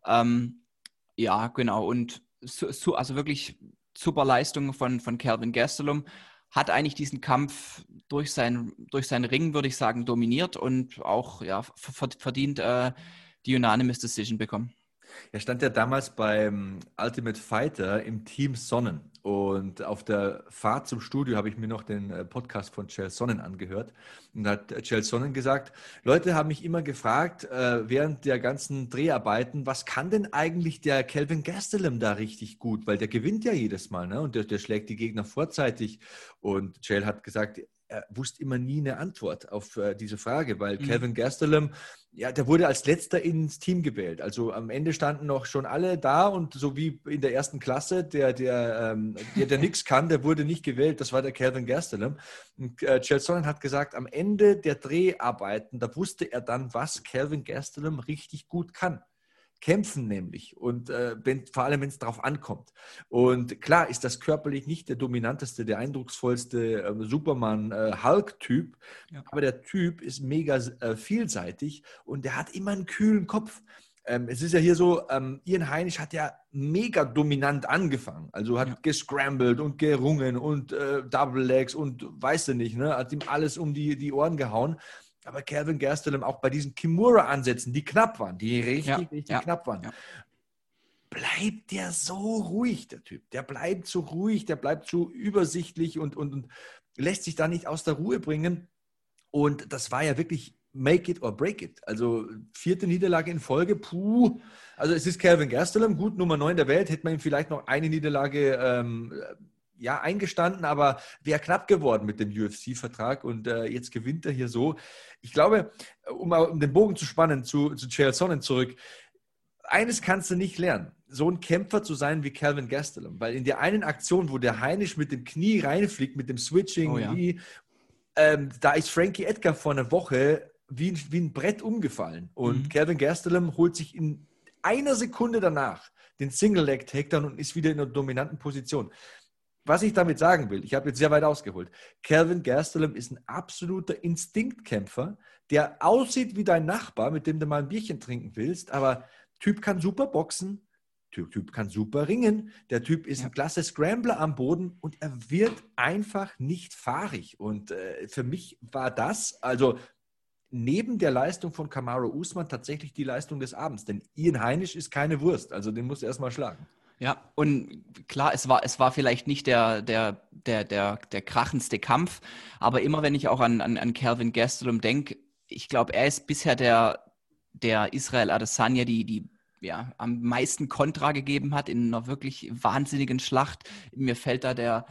Ja, genau. Und also wirklich super Leistung von Kelvin Gastelum. Hat eigentlich diesen Kampf durch seinen Ring, würde ich sagen, dominiert und auch verdient die Unanimous Decision bekommen. Er stand ja damals beim Ultimate Fighter im Team Sonnen und auf der Fahrt zum Studio habe ich mir noch den Podcast von Chael Sonnen angehört und da hat Chael Sonnen gesagt, Leute haben mich immer gefragt während der ganzen Dreharbeiten, was kann denn eigentlich der Kelvin Gastelum da richtig gut, weil der gewinnt ja jedes Mal, ne? Und der schlägt die Gegner vorzeitig und Chael hat gesagt, er wusste immer nie eine Antwort auf diese Frage, weil Kelvin Gastelum, ja, der wurde als letzter ins Team gewählt. Also am Ende standen noch schon alle da und so wie in der ersten Klasse, der nichts kann, der wurde nicht gewählt. Das war der Kelvin Gastelum. Und Chael Sonnen hat gesagt, am Ende der Dreharbeiten, da wusste er dann, was Kelvin Gastelum richtig gut kann. Kämpfen nämlich und vor allem, wenn es darauf ankommt. Und klar ist das körperlich nicht der dominanteste, der eindrucksvollste Superman-Hulk-Typ, aber der Typ ist mega vielseitig und der hat immer einen kühlen Kopf. Es ist ja hier so, Ian Heinisch hat ja mega dominant angefangen, also hat gescrambled und gerungen und Double Legs und weißt du nicht, ne? Hat ihm alles um die Ohren gehauen. Aber Kelvin Gastelum auch bei diesen Kimura-Ansätzen, die knapp waren, die richtig knapp waren, bleibt der so ruhig, der Typ. Der bleibt so ruhig, der bleibt so übersichtlich und lässt sich da nicht aus der Ruhe bringen. Und das war ja wirklich make it or break it. Also 4. Niederlage in Folge, puh. Also es ist Kelvin Gastelum, gut, Nummer 9 der Welt, hätte man ihm vielleicht noch eine Niederlage eingestanden, aber wäre knapp geworden mit dem UFC-Vertrag und jetzt gewinnt er hier so. Ich glaube, um den Bogen zu spannen, zu Chael Sonnen zurück, eines kannst du nicht lernen, so ein Kämpfer zu sein wie Kelvin Gastelum, weil in der einen Aktion, wo der Heinisch mit dem Knie reinfliegt, mit dem Switching, da ist Frankie Edgar vor einer Woche wie ein Brett umgefallen und Kelvin Gastelum holt sich in einer Sekunde danach den Single-Leg-Takedown und ist wieder in einer dominanten Position. Was ich damit sagen will, ich habe jetzt sehr weit ausgeholt, Kelvin Gastelum ist ein absoluter Instinktkämpfer, der aussieht wie dein Nachbar, mit dem du mal ein Bierchen trinken willst, aber Typ kann super boxen, Typ kann super ringen, der Typ ist ein klasse Scrambler am Boden und er wird einfach nicht fahrig. Und für mich war das, also neben der Leistung von Kamaru Usman tatsächlich die Leistung des Abends, denn Ian Heinisch ist keine Wurst, also den musst du erstmal schlagen. Ja, und klar, es war vielleicht nicht der krachendste Kampf, aber immer wenn ich auch an Kelvin Gastelum denke, ich glaube, er ist bisher der Israel Adesanya, die am meisten Kontra gegeben hat in einer wirklich wahnsinnigen Schlacht. Mir fällt da der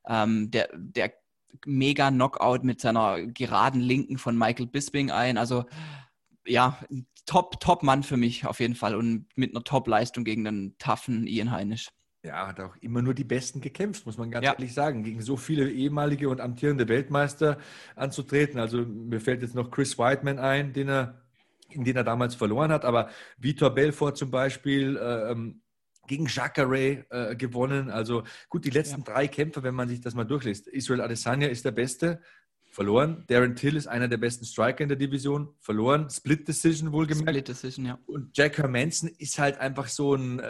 Mega-Knockout mit seiner geraden Linken von Michael Bisping ein. Also ja, Top-Mann für mich auf jeden Fall und mit einer Top-Leistung gegen einen toughen Ian Heinisch. Ja, hat auch immer nur die Besten gekämpft, muss man ganz ehrlich sagen, gegen so viele ehemalige und amtierende Weltmeister anzutreten. Also mir fällt jetzt noch Chris Weidman ein, in den er damals verloren hat, aber Vitor Belfort zum Beispiel gegen Jacare gewonnen. Also gut, die letzten 3 Kämpfe, wenn man sich das mal durchliest. Israel Adesanya ist der Beste, verloren. Darren Till ist einer der besten Striker in der Division, verloren. Split Decision wohlgemerkt. Split Decision, ja. Und Jack Hermanson ist halt einfach so ein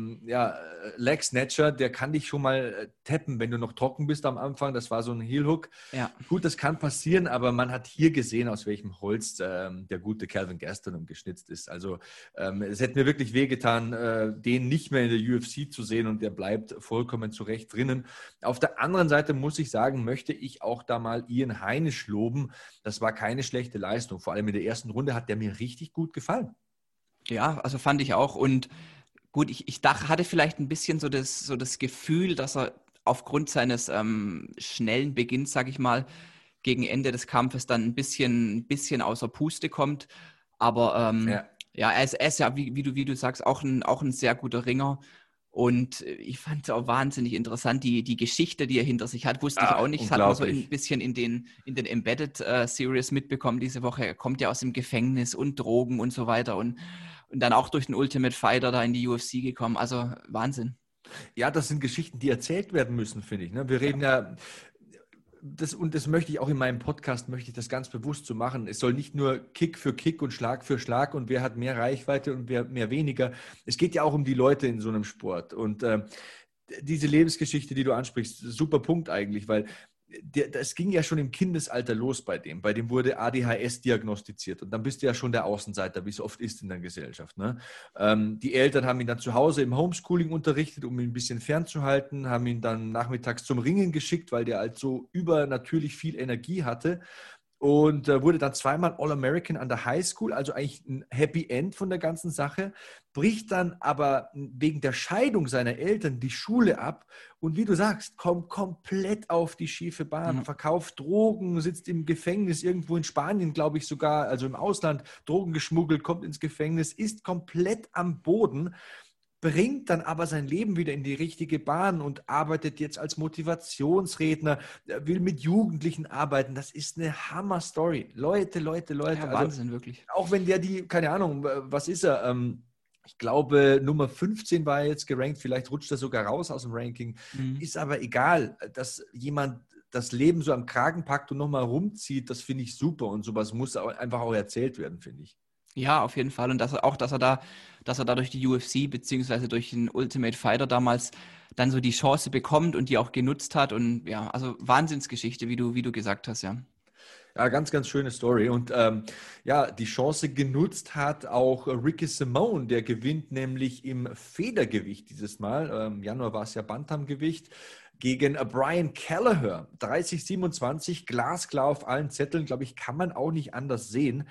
Leg Snatcher, der kann dich schon mal tappen, wenn du noch trocken bist am Anfang. Das war so ein Heel Hook. Ja. Gut, das kann passieren, aber man hat hier gesehen, aus welchem Holz der gute Kelvin Gastelum geschnitzt ist. Also es hätte mir wirklich wehgetan, den nicht mehr in der UFC zu sehen und der bleibt vollkommen zu Recht drinnen. Auf der anderen Seite muss ich sagen, möchte ich auch da mal Ian Heinisch loben. Das war keine schlechte Leistung. Vor allem in der ersten Runde hat der mir richtig gut gefallen. Ja, also fand ich auch. Und gut, ich hatte vielleicht ein bisschen so das Gefühl, dass er aufgrund seines schnellen Beginns, sage ich mal, gegen Ende des Kampfes dann ein bisschen außer Puste kommt. Aber er ist ja, wie du sagst, auch ein sehr guter Ringer. Und ich fand es auch wahnsinnig interessant, die Geschichte, die er hinter sich hat, wusste ich auch nicht. Das hat man so ein bisschen in den Embedded Series mitbekommen diese Woche. Er kommt ja aus dem Gefängnis und Drogen und so weiter und dann auch durch den Ultimate Fighter da in die UFC gekommen. Also Wahnsinn. Ja, das sind Geschichten, die erzählt werden müssen, finde ich. Ne? Wir reden das möchte ich auch in meinem Podcast, möchte ich das ganz bewusst so machen. Es soll nicht nur Kick für Kick und Schlag für Schlag und wer hat mehr Reichweite und wer mehr weniger. Es geht ja auch um die Leute in so einem Sport. Und diese Lebensgeschichte, die du ansprichst, super Punkt eigentlich, weil das ging ja schon im Kindesalter los bei dem. Bei dem wurde ADHS diagnostiziert und dann bist du ja schon der Außenseiter, wie es oft ist in der Gesellschaft. Ne? Die Eltern haben ihn dann zu Hause im Homeschooling unterrichtet, um ihn ein bisschen fernzuhalten, haben ihn dann nachmittags zum Ringen geschickt, weil der halt so übernatürlich viel Energie hatte. Und wurde dann 2-mal All-American an der High School, also eigentlich ein Happy End von der ganzen Sache, bricht dann aber wegen der Scheidung seiner Eltern die Schule ab und wie du sagst, kommt komplett auf die schiefe Bahn, verkauft Drogen, sitzt im Gefängnis, irgendwo in Spanien, glaube ich sogar, also im Ausland, Drogen geschmuggelt, kommt ins Gefängnis, ist komplett am Boden, bringt dann aber sein Leben wieder in die richtige Bahn und arbeitet jetzt als Motivationsredner, will mit Jugendlichen arbeiten. Das ist eine Hammer-Story. Leute. Ja, Wahnsinn, also, wirklich. Auch wenn der keine Ahnung, was ist er? Ich glaube, Nummer 15 war jetzt gerankt. Vielleicht rutscht er sogar raus aus dem Ranking. Ist aber egal, dass jemand das Leben so am Kragen packt und nochmal rumzieht, das finde ich super. Und sowas muss einfach auch erzählt werden, finde ich. Ja, auf jeden Fall. Und dass er da durch die UFC beziehungsweise durch den Ultimate Fighter damals dann so die Chance bekommt und die auch genutzt hat. Und ja, also Wahnsinnsgeschichte, wie du gesagt hast, ja. Ja, ganz, ganz schöne Story. Und die Chance genutzt hat auch Ricky Simone, der gewinnt nämlich im Federgewicht dieses Mal. Im Januar war es ja Bantamgewicht. Gegen Brian Kelleher, 30-27, glasklar auf allen Zetteln, glaube ich, kann man auch nicht anders sehen.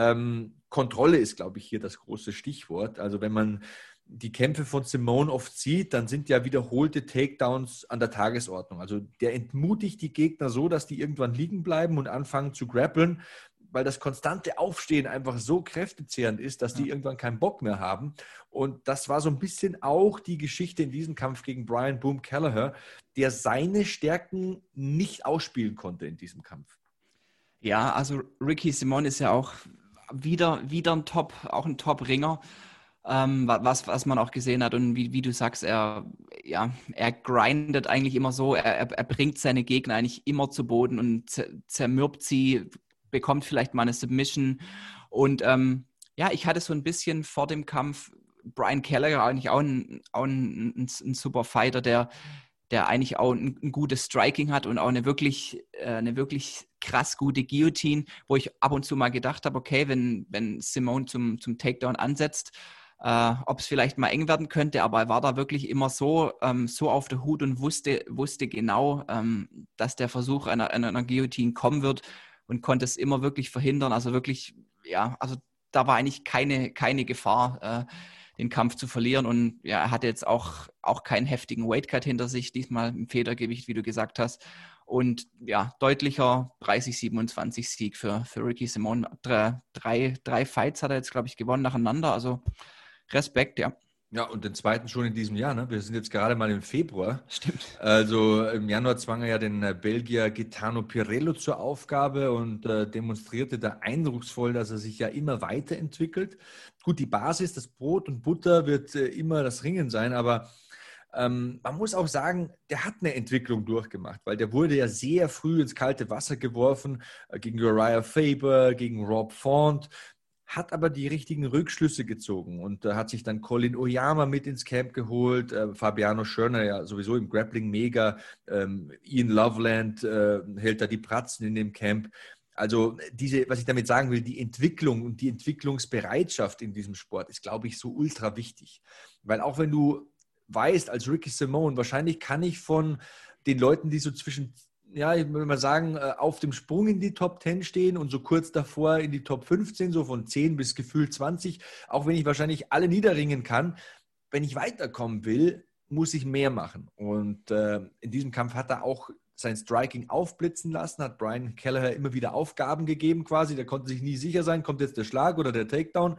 Kontrolle ist, glaube ich, hier das große Stichwort. Also wenn man die Kämpfe von Simone oft sieht, dann sind ja wiederholte Takedowns an der Tagesordnung. Also der entmutigt die Gegner so, dass die irgendwann liegen bleiben und anfangen zu grappeln, weil das konstante Aufstehen einfach so kräftezehrend ist, dass die irgendwann keinen Bock mehr haben. Und das war so ein bisschen auch die Geschichte in diesem Kampf gegen Brian Boom Kelleher, der seine Stärken nicht ausspielen konnte in diesem Kampf. Ja, also Ricky Simone ist ja auch wieder ein Top-Ringer. was man auch gesehen hat. Und wie du sagst, er grindet eigentlich immer so, er bringt seine Gegner eigentlich immer zu Boden und zermürbt sie, bekommt vielleicht mal eine Submission. Und ich hatte so ein bisschen vor dem Kampf Brian Kelleher, eigentlich auch ein super Fighter, der eigentlich auch ein gutes Striking hat und auch eine wirklich krass gute Guillotine, wo ich ab und zu mal gedacht habe, okay, wenn Simone zum Takedown ansetzt, ob es vielleicht mal eng werden könnte, aber er war da wirklich immer so auf der Hut und wusste genau, dass der Versuch einer Guillotine kommen wird und konnte es immer wirklich verhindern. Also wirklich, also da war eigentlich keine Gefahr, den Kampf zu verlieren. Und er hatte jetzt auch keinen heftigen Weightcut hinter sich, diesmal im Federgewicht, wie du gesagt hast. Und deutlicher 30-27 Sieg für Ricky Simon. Drei Fights hat er jetzt, glaube ich, gewonnen nacheinander. Also Respekt, ja. Ja, und den zweiten schon in diesem Jahr, ne? Wir sind jetzt gerade mal im Februar. Stimmt. Also im Januar zwang er ja den Belgier Gaetano Pirello zur Aufgabe und demonstrierte da eindrucksvoll, dass er sich ja immer weiterentwickelt. Gut, die Basis, das Brot und Butter wird immer das Ringen sein, aber man muss auch sagen, der hat eine Entwicklung durchgemacht, weil der wurde ja sehr früh ins kalte Wasser geworfen, gegen Uriah Faber, gegen Rob Font, hat aber die richtigen Rückschlüsse gezogen und hat sich dann Colin Oyama mit ins Camp geholt, Fabiano Schörner ja sowieso im Grappling mega, Ian Loveland hält da die Pratzen in dem Camp. Also was ich damit sagen will, die Entwicklung und die Entwicklungsbereitschaft in diesem Sport ist, glaube ich, so ultra wichtig. Weil auch wenn du weißt, als Ricky Simone, wahrscheinlich kann ich von den Leuten, die so zwischen, ich würde mal sagen, auf dem Sprung in die Top 10 stehen und so kurz davor in die Top 15, so von 10 bis gefühlt 20, auch wenn ich wahrscheinlich alle niederringen kann, wenn ich weiterkommen will, muss ich mehr machen. Und in diesem Kampf hat er auch sein Striking aufblitzen lassen, hat Brian Kelleher immer wieder Aufgaben gegeben quasi, der konnte sich nie sicher sein, kommt jetzt der Schlag oder der Takedown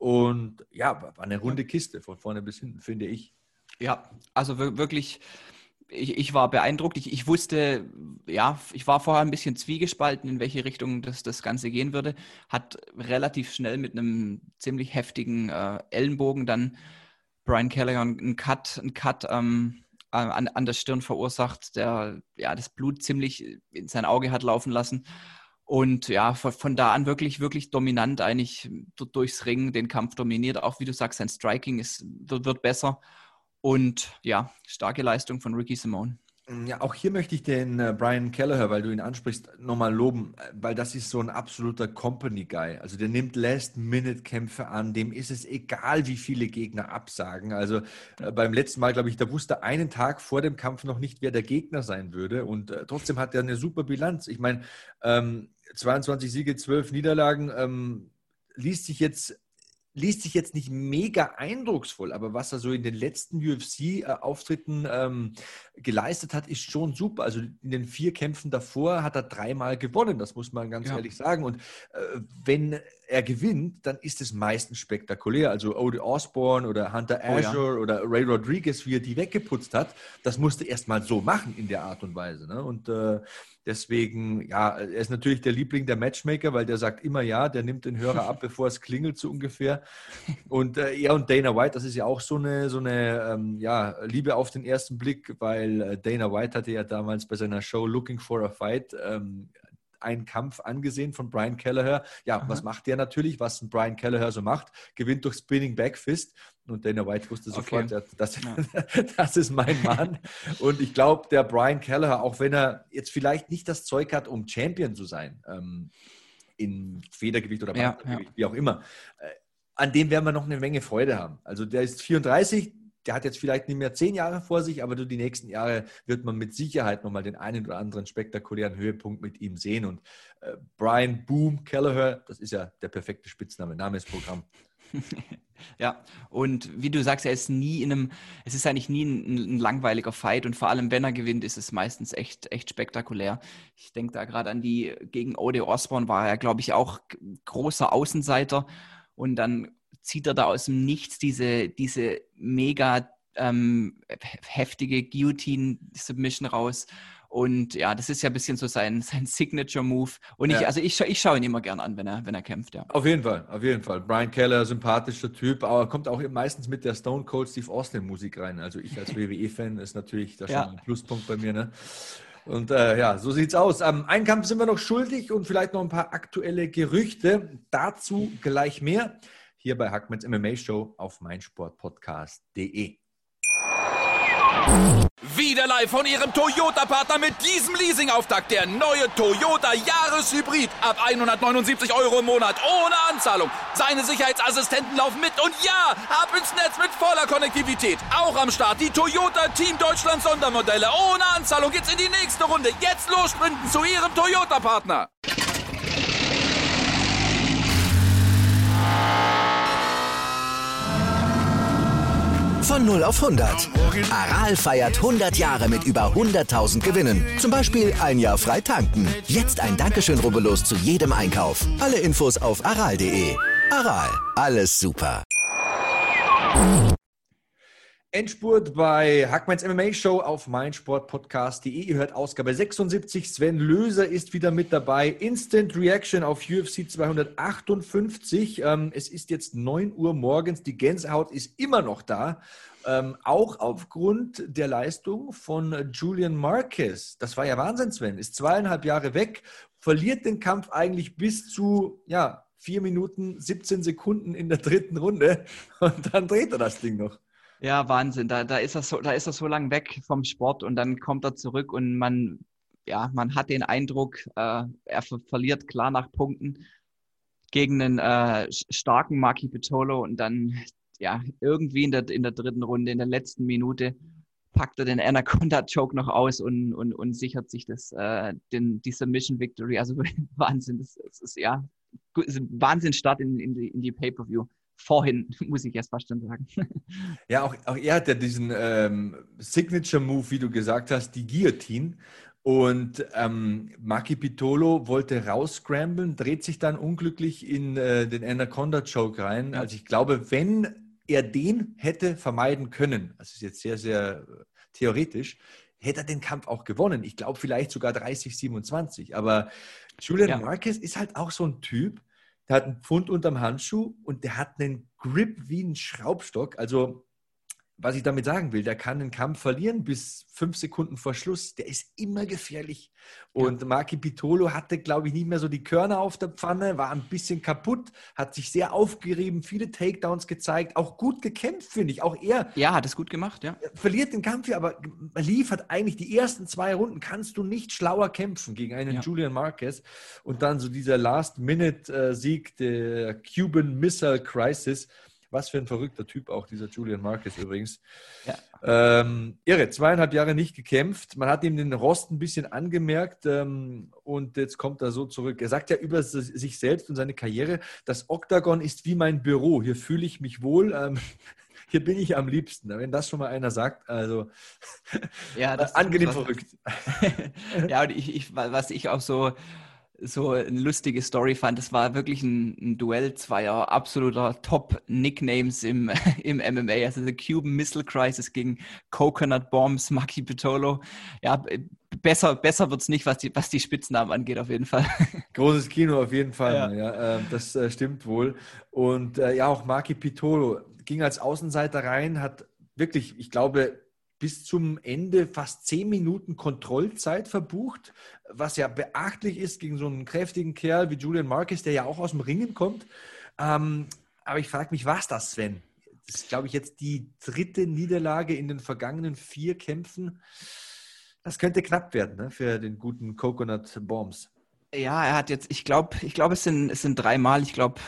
und war eine runde Kiste von vorne bis hinten, finde ich. Ja, also wirklich, ich war beeindruckt. Ich wusste, ich war vorher ein bisschen zwiegespalten, in welche Richtung das Ganze gehen würde. Hat relativ schnell mit einem ziemlich heftigen Ellenbogen dann Brian Kelleher einen Cut an der Stirn verursacht, der das Blut ziemlich in sein Auge hat laufen lassen. Und von da an wirklich, wirklich dominant eigentlich durchs Ringen den Kampf dominiert. Auch wie du sagst, sein Striking wird besser. Und starke Leistung von Ricky Simone. Ja, auch hier möchte ich den Brian Kelleher, weil du ihn ansprichst, nochmal loben, weil das ist so ein absoluter Company-Guy. Also der nimmt Last-Minute-Kämpfe an, dem ist es egal, wie viele Gegner absagen. Also beim letzten Mal, glaube ich, da wusste einen Tag vor dem Kampf noch nicht, wer der Gegner sein würde und trotzdem hat er eine super Bilanz. Ich meine, 22 Siege, 12 Niederlagen, liest sich jetzt nicht mega eindrucksvoll, aber was er so in den letzten UFC-Auftritten geleistet hat, ist schon super. Also in den 4 Kämpfen davor hat er 3-mal gewonnen, das muss man ganz ehrlich sagen. Und wenn er gewinnt, dann ist es meistens spektakulär. Also Ode Osborne oder Hunter Azure oder Ray Rodriguez, wie er die weggeputzt hat, das musste er erst mal so machen in der Art und Weise. Ne? Und deswegen, er ist natürlich der Liebling der Matchmaker, weil der sagt immer der nimmt den Hörer ab, bevor es klingelt, so ungefähr. Und und Dana White, das ist ja auch so eine Liebe auf den ersten Blick, weil Dana White hatte ja damals bei seiner Show Looking for a Fight einen Kampf angesehen von Brian Kelleher. Was macht der natürlich? Was ein Brian Kelleher so macht? Gewinnt durch Spinning Backfist. Und Dana White wusste sofort, das ist mein Mann. Und ich glaube, der Brian Kelleher, auch wenn er jetzt vielleicht nicht das Zeug hat, um Champion zu sein, in Federgewicht oder Bantamgewicht, wie auch immer, an dem werden wir noch eine Menge Freude haben. Also der ist 34, der hat jetzt vielleicht nicht mehr 10 Jahre vor sich, aber die nächsten Jahre wird man mit Sicherheit nochmal den einen oder anderen spektakulären Höhepunkt mit ihm sehen. Und Brian Boom Kelleher, das ist ja der perfekte Spitzname, Name ist Programm. Ja, und wie du sagst, es ist eigentlich nie ein langweiliger Fight und vor allem, wenn er gewinnt, ist es meistens echt spektakulär. Ich denke da gerade an die gegen Ode Osborne, war er, glaube ich, auch großer Außenseiter und dann zieht er da aus dem Nichts diese mega heftige Guillotine-Submission raus Und ja, das ist ja ein bisschen so sein Signature-Move. Und ich schaue ihn immer gern an, wenn er kämpft, ja. Auf jeden Fall, auf jeden Fall. Brian Keller, sympathischer Typ, aber kommt auch meistens mit der Stone Cold Steve Austin Musik rein. Also ich als WWE-Fan ist natürlich da schon ein Pluspunkt bei mir, ne? Und so sieht's aus. Einen Kampf sind wir noch schuldig und vielleicht noch ein paar aktuelle Gerüchte. Dazu gleich mehr hier bei Hackmans MMA Show auf meinsportpodcast.de. Wieder live von Ihrem Toyota-Partner mit diesem Leasing-Auftakt. Der neue Toyota Jahreshybrid. Ab 179 € im Monat. Ohne Anzahlung. Seine Sicherheitsassistenten laufen mit. Und ja, ab ins Netz mit voller Konnektivität. Auch am Start die Toyota Team Deutschland Sondermodelle. Ohne Anzahlung geht's in die nächste Runde. Jetzt los sprinten zu Ihrem Toyota-Partner. Von 0 auf 100. Aral feiert 100 Jahre mit über 100.000 Gewinnen. Zum Beispiel ein Jahr frei tanken. Jetzt ein Dankeschön, rubbellos zu jedem Einkauf. Alle Infos auf aral.de. Aral, alles super. Endspurt bei Hackmans MMA Show auf meinsportpodcast.de. Ihr hört Ausgabe 76. Sven Löser ist wieder mit dabei. Instant Reaction auf UFC 258. Es ist jetzt 9 Uhr morgens. Die Gänsehaut ist immer noch da. Auch aufgrund der Leistung von Julian Marquez. Das war ja Wahnsinn, Sven. Ist 2,5 Jahre weg. Verliert den Kampf eigentlich bis zu 4 Minuten, 17 Sekunden in der 3. Runde. Und dann dreht er das Ding noch. Ja, Wahnsinn. Da ist er so lang weg vom Sport und dann kommt er zurück und man hat den Eindruck, er verliert klar nach Punkten gegen einen starken Maki Pitolo und dann irgendwie in der 3. Runde, in der letzten Minute, packt er den Anaconda-Choke noch aus und sichert sich die Submission Victory. Also Wahnsinn. Das ist ein Wahnsinnsstart in die Pay-Per-View. Vorhin, muss ich erst fast schon sagen. Ja, auch er hat ja diesen Signature-Move, wie du gesagt hast, die Guillotine. Und Maki Pitolo wollte rausscramblen, dreht sich dann unglücklich in den Anaconda-Choke rein. Ja. Also ich glaube, wenn er den hätte vermeiden können, das ist jetzt sehr, sehr theoretisch, hätte er den Kampf auch gewonnen. Ich glaube vielleicht sogar 30-27. Aber Julian Marquez ist halt auch so ein Typ, der hat einen Pfund unterm Handschuh und der hat einen Grip wie ein Schraubstock. Also, was ich damit sagen will, der kann den Kampf verlieren bis 5 Sekunden vor Schluss. Der ist immer gefährlich. Und Maki Pitolo hatte, glaube ich, nicht mehr so die Körner auf der Pfanne, war ein bisschen kaputt, hat sich sehr aufgerieben, viele Takedowns gezeigt, auch gut gekämpft, finde ich. Auch er. Ja, hat es gut gemacht, ja. Verliert den Kampf hier, aber liefert eigentlich die ersten 2 Runden, kannst du nicht schlauer kämpfen gegen einen Julian Marquez. Und dann so dieser Last-Minute-Sieg der Cuban Missile Crisis. Was für ein verrückter Typ auch, dieser Julian Marquez übrigens. Ja. Irre, 2,5 Jahre nicht gekämpft. Man hat ihm den Rost ein bisschen angemerkt und jetzt kommt er so zurück. Er sagt ja über sich selbst und seine Karriere, das Oktagon ist wie mein Büro. Hier fühle ich mich wohl. Hier bin ich am liebsten. Wenn das schon mal einer sagt, also das angenehm verrückt. Ja, und was ich auch so eine lustige Story fand. Das war wirklich ein Duell zweier absoluter Top-Nicknames im MMA. Also The Cuban Missile Crisis gegen Coconut Bombs, Maki Pitolo. Ja, besser wird's nicht, was die Spitznamen angeht, auf jeden Fall. Großes Kino auf jeden Fall. Ja, das stimmt wohl. Und auch Maki Pitolo ging als Außenseiter rein, hat wirklich, ich glaube, bis zum Ende fast 10 Minuten Kontrollzeit verbucht, was ja beachtlich ist gegen so einen kräftigen Kerl wie Julian Marquez, der ja auch aus dem Ringen kommt. Aber ich frage mich, was das, Sven? Das ist, glaube ich, jetzt die 3. Niederlage in den vergangenen 4 Kämpfen. Das könnte knapp werden, ne, für den guten Coconut Bombs. Ja, er hat jetzt, ich glaube, es sind 3 Mal,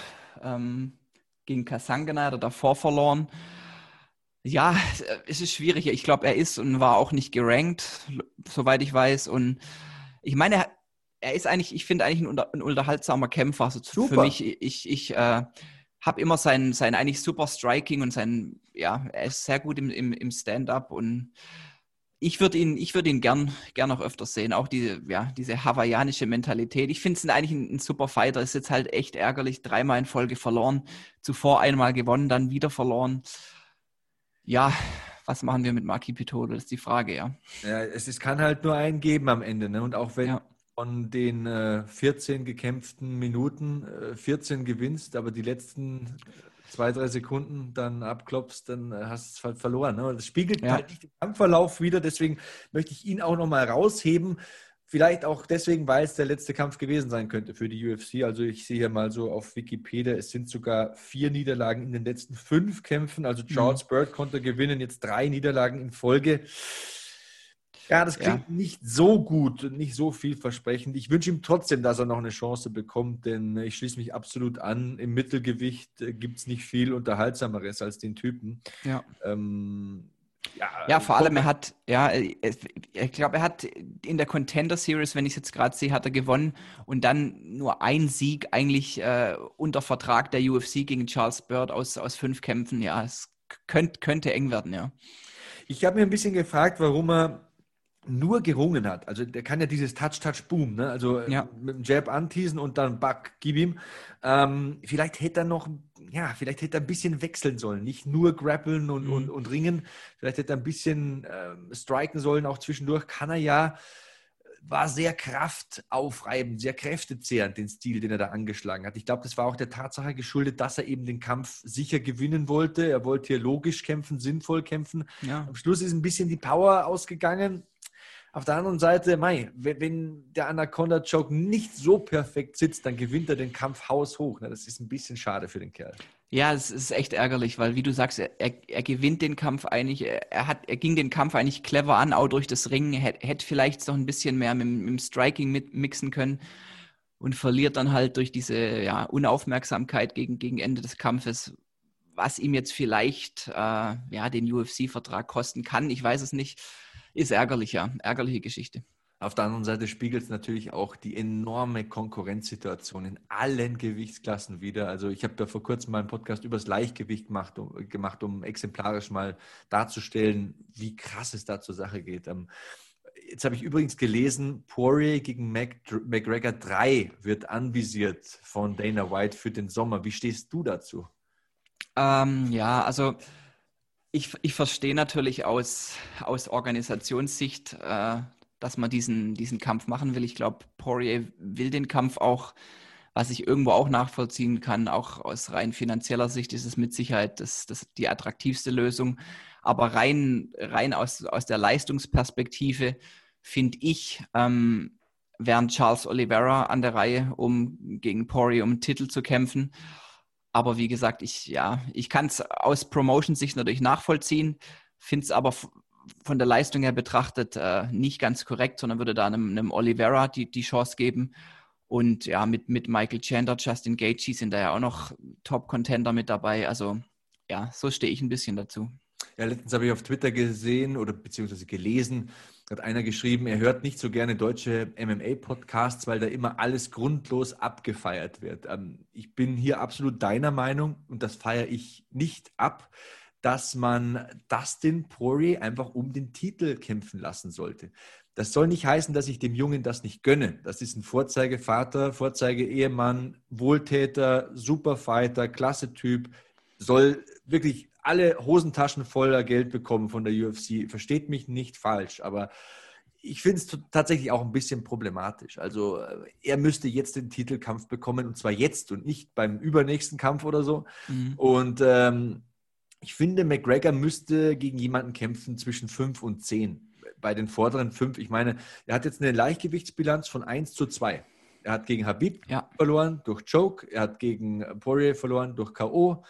gegen Kasanganay hat er davor verloren. Ja, es ist schwierig. Ich glaube, er ist und war auch nicht gerankt, soweit ich weiß. Und ich meine, er ist eigentlich, ich finde eigentlich ein unterhaltsamer Kämpfer. Also für mich, ich habe immer sein eigentlich super Striking und er ist sehr gut im Stand-up und ich würde ihn gern noch öfters sehen. Auch diese hawaiianische Mentalität. Ich finde es eigentlich ein super Fighter. Ist jetzt halt echt ärgerlich. 3-mal in Folge verloren. Zuvor einmal gewonnen, dann wieder verloren. Ja, was machen wir mit Maki Pitolo? Das ist die Frage, ja. Ja, es kann halt nur einen geben am Ende. Ne? Und auch wenn Ja. von den 14 gekämpften Minuten 14 gewinnst, aber die letzten 2-3 Sekunden dann abklopfst, dann hast du es halt verloren. Ne? Und das spiegelt halt nicht den Kampfverlauf wieder. Deswegen möchte ich ihn auch nochmal rausheben. Vielleicht auch deswegen, weil es der letzte Kampf gewesen sein könnte für die UFC. Also ich sehe hier mal so auf Wikipedia, es sind sogar 4 Niederlagen in den letzten 5 Kämpfen. Also Charles Byrd konnte gewinnen, jetzt 3 Niederlagen in Folge. Ja, das klingt nicht so gut und nicht so vielversprechend. Ich wünsche ihm trotzdem, dass er noch eine Chance bekommt, denn ich schließe mich absolut an. Im Mittelgewicht gibt es nicht viel Unterhaltsameres als den Typen. Ja. Vor allem ich glaube, er hat in der Contender Series, wenn ich es jetzt gerade sehe, hat er gewonnen und dann nur ein Sieg eigentlich unter Vertrag der UFC gegen Charles Byrd aus 5 Kämpfen. Ja, es könnte eng werden, ja. Ich habe mir ein bisschen gefragt, warum er nur gerungen hat. Also der kann ja dieses Touch-Boom, ne? Also mit dem Jab anteasen und dann Back, gib ihm. Vielleicht hätte er ein bisschen wechseln sollen. Nicht nur grappeln und ringen. Vielleicht hätte er ein bisschen striken sollen, auch zwischendurch. Kann er ja. War sehr kraftaufreibend, sehr kräftezehrend, den Stil, den er da angeschlagen hat. Ich glaube, das war auch der Tatsache geschuldet, dass er eben den Kampf sicher gewinnen wollte. Er wollte hier logisch kämpfen, sinnvoll kämpfen. Ja. Am Schluss ist ein bisschen die Power ausgegangen. Auf der anderen Seite, wenn der Anaconda-Choke nicht so perfekt sitzt, dann gewinnt er den Kampf haushoch. Das ist ein bisschen schade für den Kerl. Ja, es ist echt ärgerlich, weil wie du sagst, er gewinnt den Kampf eigentlich, er ging den Kampf eigentlich clever an, auch durch das Ringen, hätte vielleicht noch ein bisschen mehr mit dem Striking mixen können und verliert dann halt durch diese Unaufmerksamkeit gegen Ende des Kampfes, was ihm jetzt vielleicht den UFC-Vertrag kosten kann. Ich weiß es nicht. Ist ärgerlich, ja. Ärgerliche Geschichte. Auf der anderen Seite spiegelt es natürlich auch die enorme Konkurrenzsituation in allen Gewichtsklassen wieder. Also ich habe da vor kurzem mal einen Podcast über das Leichtgewicht gemacht, um exemplarisch mal darzustellen, wie krass es da zur Sache geht. Jetzt habe ich übrigens gelesen, Poirier gegen McGregor 3 wird anvisiert von Dana White für den Sommer. Wie stehst du dazu? Also ich verstehe natürlich aus Organisationssicht, dass man diesen Kampf machen will. Ich glaube, Poirier will den Kampf auch, was ich irgendwo auch nachvollziehen kann. Auch aus rein finanzieller Sicht ist es mit Sicherheit das die attraktivste Lösung. Aber rein aus der Leistungsperspektive finde ich, wären Charles Oliveira an der Reihe, um gegen Poirier um den Titel zu kämpfen. Aber wie gesagt, ich kann es aus Promotion-Sicht natürlich nachvollziehen, finde es aber von der Leistung her betrachtet nicht ganz korrekt, sondern würde da einem Oliveira die Chance geben. Und ja, mit Michael Chandler, Justin Gaethje sind da ja auch noch Top-Contender mit dabei. Also ja, so stehe ich ein bisschen dazu. Ja, letztens habe ich auf Twitter gesehen oder beziehungsweise gelesen, hat einer geschrieben, er hört nicht so gerne deutsche MMA-Podcasts, weil da immer alles grundlos abgefeiert wird. Ich bin hier absolut deiner Meinung und das feiere ich nicht ab, dass man Dustin Poirier einfach um den Titel kämpfen lassen sollte. Das soll nicht heißen, dass ich dem Jungen das nicht gönne. Das ist ein Vorzeigevater, Vorzeigeehemann, Wohltäter, Superfighter, klasse Typ, soll wirklich alle Hosentaschen voller Geld bekommen von der UFC. Versteht mich nicht falsch, aber ich finde es tatsächlich auch ein bisschen problematisch. Also er müsste jetzt den Titelkampf bekommen und zwar jetzt und nicht beim übernächsten Kampf oder so. Mhm. Und ich finde, McGregor müsste gegen jemanden kämpfen zwischen 5 und 10. Bei den vorderen 5, ich meine, er hat jetzt eine Leichtgewichtsbilanz von 1:2. Er hat gegen Khabib verloren durch Choke, er hat gegen Poirier verloren durch K.O.,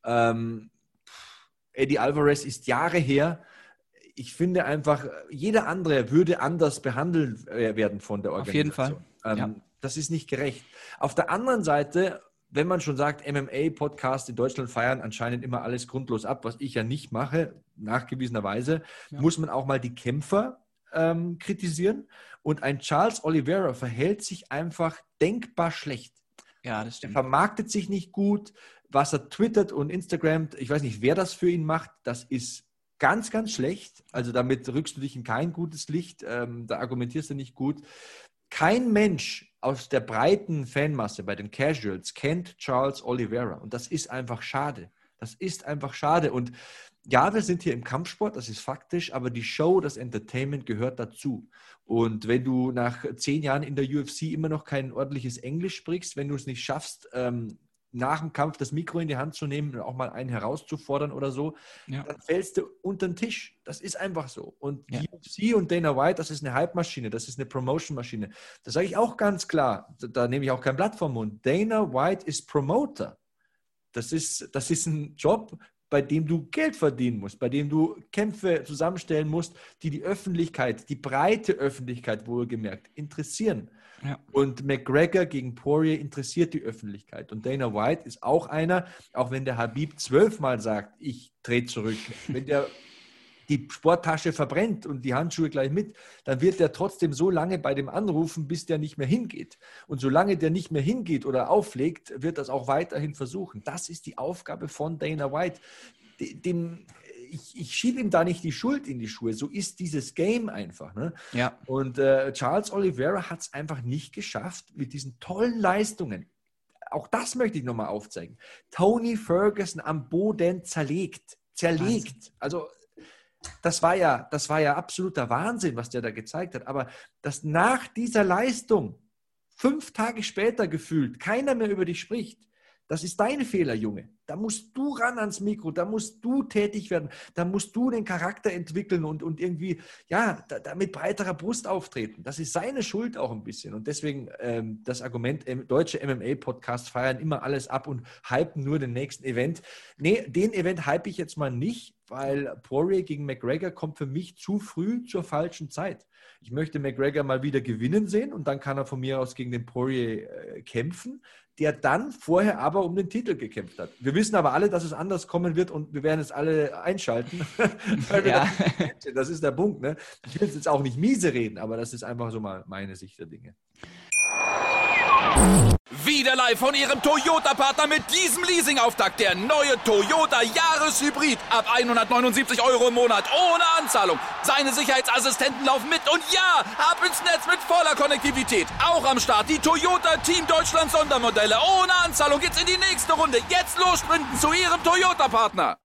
Eddie Alvarez ist Jahre her. Ich finde einfach, jeder andere würde anders behandelt werden von der Organisation. Auf jeden Fall. Das ist nicht gerecht. Auf der anderen Seite, wenn man schon sagt, MMA-Podcasts in Deutschland feiern anscheinend immer alles grundlos ab, was ich ja nicht mache, nachgewiesenerweise, muss man auch mal die Kämpfer kritisieren. Und ein Charles Oliveira verhält sich einfach denkbar schlecht. Ja, das stimmt. Er vermarktet sich nicht gut. Was er twittert und Instagramt, ich weiß nicht, wer das für ihn macht, das ist ganz, ganz schlecht. Also damit rückst du dich in kein gutes Licht, da argumentierst du nicht gut. Kein Mensch aus der breiten Fanmasse bei den Casuals kennt Charles Oliveira und das ist einfach schade. Das ist einfach schade und ja, wir sind hier im Kampfsport, das ist faktisch, aber die Show, das Entertainment gehört dazu. Und wenn du nach 10 Jahren in der UFC immer noch kein ordentliches Englisch sprichst, wenn du es nicht schaffst, nach dem Kampf das Mikro in die Hand zu nehmen und auch mal einen herauszufordern oder so, dann fällst du unter den Tisch. Das ist einfach so. Und die UFC und Dana White, das ist eine Hype-Maschine, das ist eine Promotion-Maschine. Das sage ich auch ganz klar. Da nehme ich auch kein Blatt vom Mund. Dana White ist Promoter. Das ist ein Job, bei dem du Geld verdienen musst, bei dem du Kämpfe zusammenstellen musst, die die Öffentlichkeit, die breite Öffentlichkeit wohlgemerkt, interessieren. Ja. Und McGregor gegen Poirier interessiert die Öffentlichkeit. Und Dana White ist auch einer, auch wenn der Khabib 12-mal sagt, ich drehe zurück, wenn der die Sporttasche verbrennt und die Handschuhe gleich mit, dann wird der trotzdem so lange bei dem anrufen, bis der nicht mehr hingeht. Und solange der nicht mehr hingeht oder auflegt, wird das auch weiterhin versuchen. Das ist die Aufgabe von Dana White. Ich schiebe ihm da nicht die Schuld in die Schuhe. So ist dieses Game einfach. Ne? Ja. Und Charles Oliveira hat es einfach nicht geschafft, mit diesen tollen Leistungen. Auch das möchte ich nochmal aufzeigen. Tony Ferguson am Boden zerlegt. Also das war ja absoluter Wahnsinn, was der da gezeigt hat. Aber dass nach dieser Leistung 5 Tage später gefühlt keiner mehr über dich spricht, das ist dein Fehler, Junge. Da musst du ran ans Mikro, da musst du tätig werden, da musst du den Charakter entwickeln und irgendwie, ja, da mit breiterer Brust auftreten. Das ist seine Schuld auch ein bisschen. Und deswegen das Argument, deutsche MMA-Podcasts feiern immer alles ab und hypen nur den nächsten Event. Nee, den Event hype ich jetzt mal nicht, weil Poirier gegen McGregor kommt für mich zu früh zur falschen Zeit. Ich möchte McGregor mal wieder gewinnen sehen und dann kann er von mir aus gegen den Poirier kämpfen, der dann vorher aber um den Titel gekämpft hat. Wir wissen aber alle, dass es anders kommen wird und wir werden es alle einschalten. Das ist der Punkt. Ne? Ich will jetzt auch nicht miese reden, aber das ist einfach so mal meine Sicht der Dinge. Wieder live von Ihrem Toyota-Partner mit diesem Leasing-Auftakt. Der neue Toyota Jahreshybrid. Ab 179 € im Monat. Ohne Anzahlung. Seine Sicherheitsassistenten laufen mit. Und ja, ab ins Netz mit voller Konnektivität. Auch am Start die Toyota Team Deutschland Sondermodelle. Ohne Anzahlung geht's in die nächste Runde. Jetzt los sprinten zu Ihrem Toyota-Partner.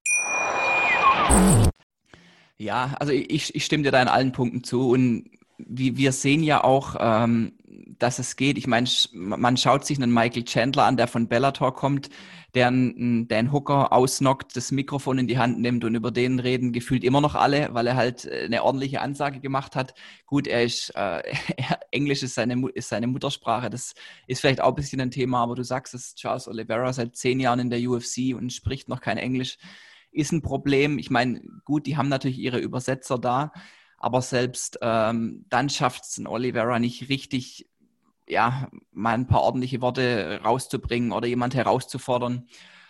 Ja, also ich stimme dir da in allen Punkten zu. Und wir sehen ja auch, dass es geht. Ich meine, man schaut sich einen Michael Chandler an, der von Bellator kommt, der einen Dan Hooker ausnockt, das Mikrofon in die Hand nimmt und über den reden gefühlt immer noch alle, weil er halt eine ordentliche Ansage gemacht hat. Gut, Englisch ist seine Muttersprache, das ist vielleicht auch ein bisschen ein Thema, aber du sagst, dass Charles Oliveira seit 10 Jahren in der UFC und spricht noch kein Englisch, ist ein Problem. Ich meine, gut, die haben natürlich ihre Übersetzer da, aber selbst dann schafft es ein Oliveira nicht richtig, ja, mal ein paar ordentliche Worte rauszubringen oder jemand herauszufordern.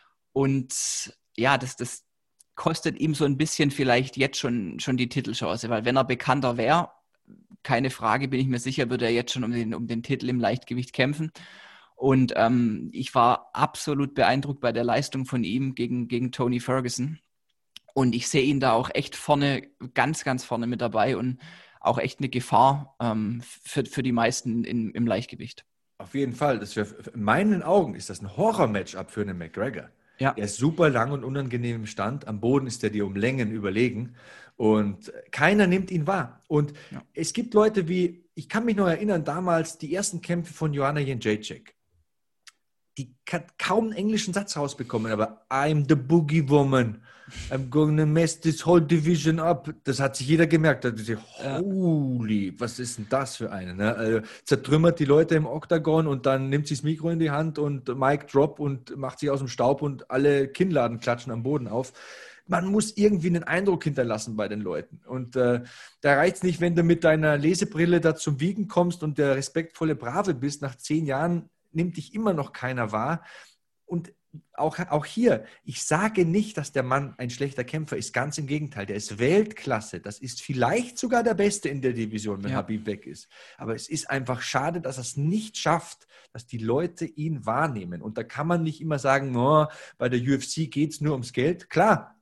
Und ja, das kostet ihm so ein bisschen vielleicht jetzt schon die Titelchance, weil wenn er bekannter wäre, keine Frage, bin ich mir sicher, würde er jetzt schon um den Titel im Leichtgewicht kämpfen. Und ich war absolut beeindruckt bei der Leistung von ihm gegen Tony Ferguson. Und ich sehe ihn da auch echt vorne, ganz, ganz vorne mit dabei und auch echt eine Gefahr für die meisten im Leichtgewicht. Auf jeden Fall. In meinen Augen ist das ein Horror-Matchup für einen McGregor. Ja. Er ist super lang und unangenehm im Stand. Am Boden ist er dir um Längen überlegen. Und keiner nimmt ihn wahr. Und es gibt Leute wie, ich kann mich noch erinnern, damals die ersten Kämpfe von Joanna Jędrzejczyk. Die hat kaum einen englischen Satz rausbekommen, aber I'm the Boogie Woman. I'm gonna mess this whole division up. Das hat sich jeder gemerkt. Da hat sich, holy, was ist denn das für eine? Ne? Also, zertrümmert die Leute im Oktagon und dann nimmt sie das Mikro in die Hand und Mic Drop und macht sich aus dem Staub und alle Kinnladen klatschen am Boden auf. Man muss irgendwie einen Eindruck hinterlassen bei den Leuten. Und da reicht es nicht, wenn du mit deiner Lesebrille da zum Wiegen kommst und der respektvolle Brave bist. Nach 10 Jahren nimmt dich immer noch keiner wahr. Und auch hier, ich sage nicht, dass der Mann ein schlechter Kämpfer ist. Ganz im Gegenteil, der ist Weltklasse. Das ist vielleicht sogar der Beste in der Division, wenn Khabib weg ist. Aber es ist einfach schade, dass er es nicht schafft, dass die Leute ihn wahrnehmen. Und da kann man nicht immer sagen, bei der UFC geht es nur ums Geld. Klar,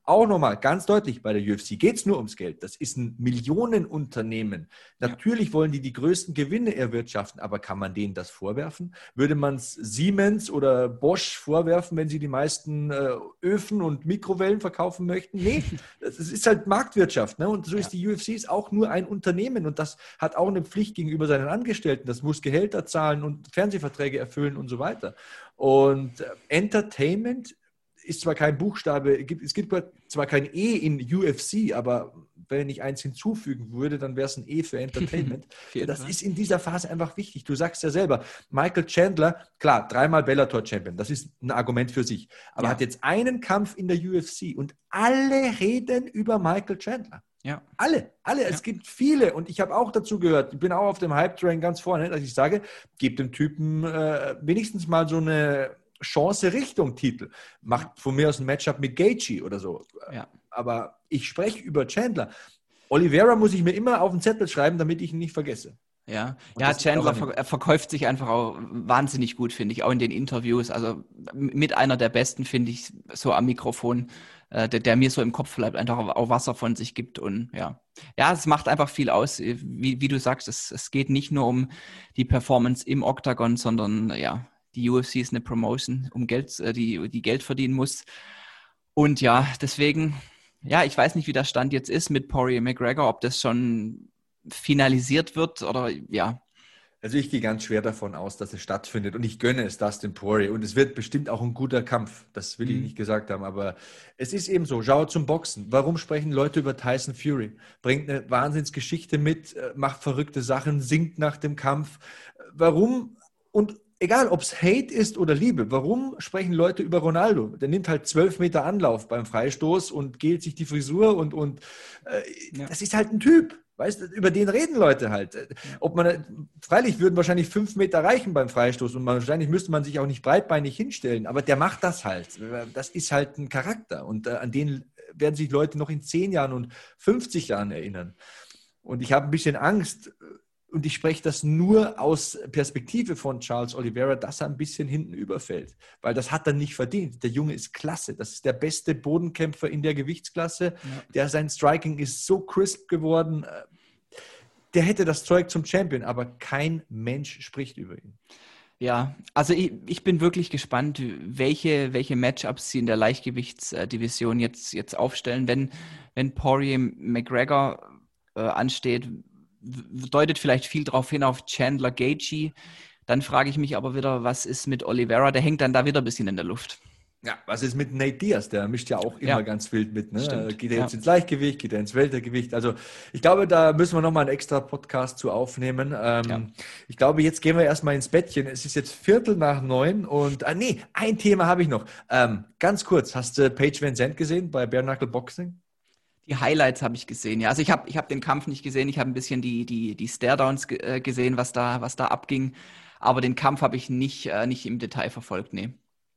auch nochmal ganz deutlich, bei der UFC geht es nur ums Geld. Das ist ein Millionenunternehmen. Natürlich wollen die größten Gewinne erwirtschaften, aber kann man denen das vorwerfen? Würde man es Siemens oder Bosch vorwerfen, wenn sie die meisten Öfen und Mikrowellen verkaufen möchten? Nee, es ist halt Marktwirtschaft. Ne? Und so ist die UFC ist auch nur ein Unternehmen und das hat auch eine Pflicht gegenüber seinen Angestellten. Das muss Gehälter zahlen und Fernsehverträge erfüllen und so weiter. Und Entertainment ist zwar kein Buchstabe, es gibt zwar kein E in UFC, aber wenn ich eins hinzufügen würde, dann wäre es ein E für Entertainment. Das ist in dieser Phase einfach wichtig. Du sagst ja selber, Michael Chandler, klar, 3-mal Bellator-Champion, das ist ein Argument für sich, aber hat jetzt einen Kampf in der UFC und alle reden über Michael Chandler. Ja. Alle. Es gibt viele und ich habe auch dazu gehört, ich bin auch auf dem Hype-Train ganz vorne, dass ich sage, gebt dem Typen wenigstens mal so eine Chance Richtung Titel. Macht von mir aus ein Matchup mit Gaethje oder so. Ja. Aber ich spreche über Chandler. Oliveira muss ich mir immer auf den Zettel schreiben, damit ich ihn nicht vergesse. Ja, Chandler verkauft sich einfach auch wahnsinnig gut, finde ich, auch in den Interviews. Also mit einer der besten, finde ich, so am Mikrofon, der mir so im Kopf bleibt, einfach auch Wasser von sich gibt. Und ja, es macht einfach viel aus. Wie du sagst, es geht nicht nur um die Performance im Oktagon, sondern die UFC ist eine Promotion, um Geld, die Geld verdienen muss. Und deswegen, ich weiß nicht, wie der Stand jetzt ist mit Poirier McGregor, ob das schon finalisiert wird oder Also ich gehe ganz schwer davon aus, dass es stattfindet und ich gönne es Dustin Poirier und es wird bestimmt auch ein guter Kampf, das will ich nicht gesagt haben, aber es ist eben so, schau zum Boxen, warum sprechen Leute über Tyson Fury? Bringt eine Wahnsinnsgeschichte mit, macht verrückte Sachen, singt nach dem Kampf, warum? Und egal, ob es Hate ist oder Liebe, warum sprechen Leute über Ronaldo? Der nimmt halt 12 Meter Anlauf beim Freistoß und gelt sich die Frisur und das ist halt ein Typ. Weißt du, über den reden Leute halt. Freilich würden wahrscheinlich 5 Meter reichen beim Freistoß und wahrscheinlich müsste man sich auch nicht breitbeinig hinstellen, aber der macht das halt. Das ist halt ein Charakter und an den werden sich Leute noch in 10 Jahren und 50 Jahren erinnern. Und ich habe ein bisschen Angst, und ich spreche das nur aus Perspektive von Charles Oliveira, dass er ein bisschen hinten überfällt. Weil das hat er nicht verdient. Der Junge ist klasse. Das ist der beste Bodenkämpfer in der Gewichtsklasse. Sein Striking ist so crisp geworden. Der hätte das Zeug zum Champion, aber kein Mensch spricht über ihn. Ja, also ich bin wirklich gespannt, welche Matchups sie in der Leichtgewichtsdivision jetzt aufstellen. Wenn Poirier McGregor ansteht, deutet vielleicht viel darauf hin auf Chandler Gaethje. Dann frage ich mich aber wieder, was ist mit Oliveira? Der hängt dann da wieder ein bisschen in der Luft. Ja, was ist mit Nate Diaz? Der mischt ja auch immer ganz wild mit. Ne? Geht er jetzt Ja. ins Leichtgewicht, geht er ins Weltergewicht? Also ich glaube, da müssen wir nochmal einen extra Podcast zu aufnehmen. Ich glaube, jetzt gehen wir erstmal ins Bettchen. Es ist jetzt 8:45 und ein Thema habe ich noch. Ganz kurz, hast du Paige VanZant gesehen bei Bare Knuckle Boxing? Die Highlights habe ich gesehen, ja. Also ich hab den Kampf nicht gesehen, ich habe ein bisschen die Staredowns gesehen, was da abging. Aber den Kampf habe ich nicht im Detail verfolgt, nee.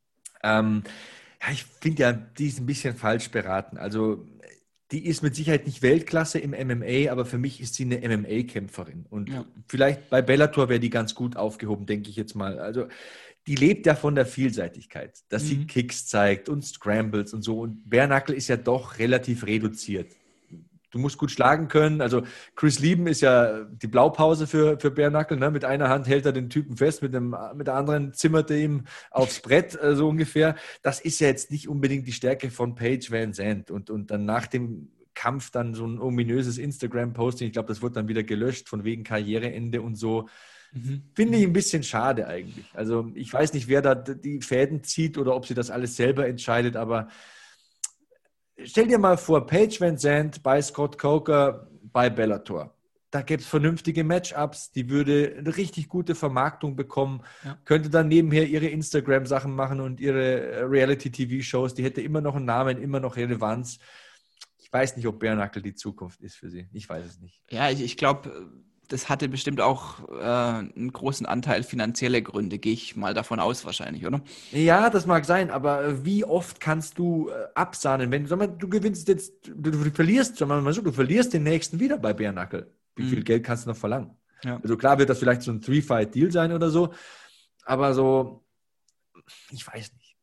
Ich finde ja, die ist ein bisschen falsch beraten. Also die ist mit Sicherheit nicht Weltklasse im MMA, aber für mich ist sie eine MMA-Kämpferin. Und vielleicht bei Bellator wäre die ganz gut aufgehoben, denke ich jetzt mal. Also die lebt ja von der Vielseitigkeit, dass sie Kicks zeigt und Scrambles und so. Und Bare Knuckle ist ja doch relativ reduziert. Du musst gut schlagen können. Also Chris Lieben ist ja die Blaupause für Bare Knuckle. Ne? Mit einer Hand hält er den Typen fest, mit der anderen zimmert er ihm aufs Brett, so ungefähr. Das ist ja jetzt nicht unbedingt die Stärke von Paige VanZant. Und dann nach dem Kampf dann so ein ominöses Instagram-Posting. Ich glaube, das wurde dann wieder gelöscht von wegen Karriereende und so. Finde ich ein bisschen schade eigentlich. Also ich weiß nicht, wer da die Fäden zieht oder ob sie das alles selber entscheidet, aber stell dir mal vor, Paige VanZant bei Scott Coker bei Bellator. Da gäbe es vernünftige Matchups, die würde eine richtig gute Vermarktung bekommen, könnte dann nebenher ihre Instagram-Sachen machen und ihre Reality-TV-Shows, die hätte immer noch einen Namen, immer noch Relevanz. Ich weiß nicht, ob Bare Knuckle die Zukunft ist für sie. Ich weiß es nicht. Ja, ich glaube, das hatte bestimmt auch einen großen Anteil finanzielle Gründe, gehe ich mal davon aus wahrscheinlich, oder? Ja, das mag sein, aber wie oft kannst du absahnen, wenn du gewinnst jetzt, du verlierst, sagen wir mal so, du verlierst den nächsten wieder bei Bare Knuckle. Wie viel Geld kannst du noch verlangen? Ja. Also klar wird das vielleicht so ein 3-Fight-Deal sein oder so, aber so, ich weiß nicht.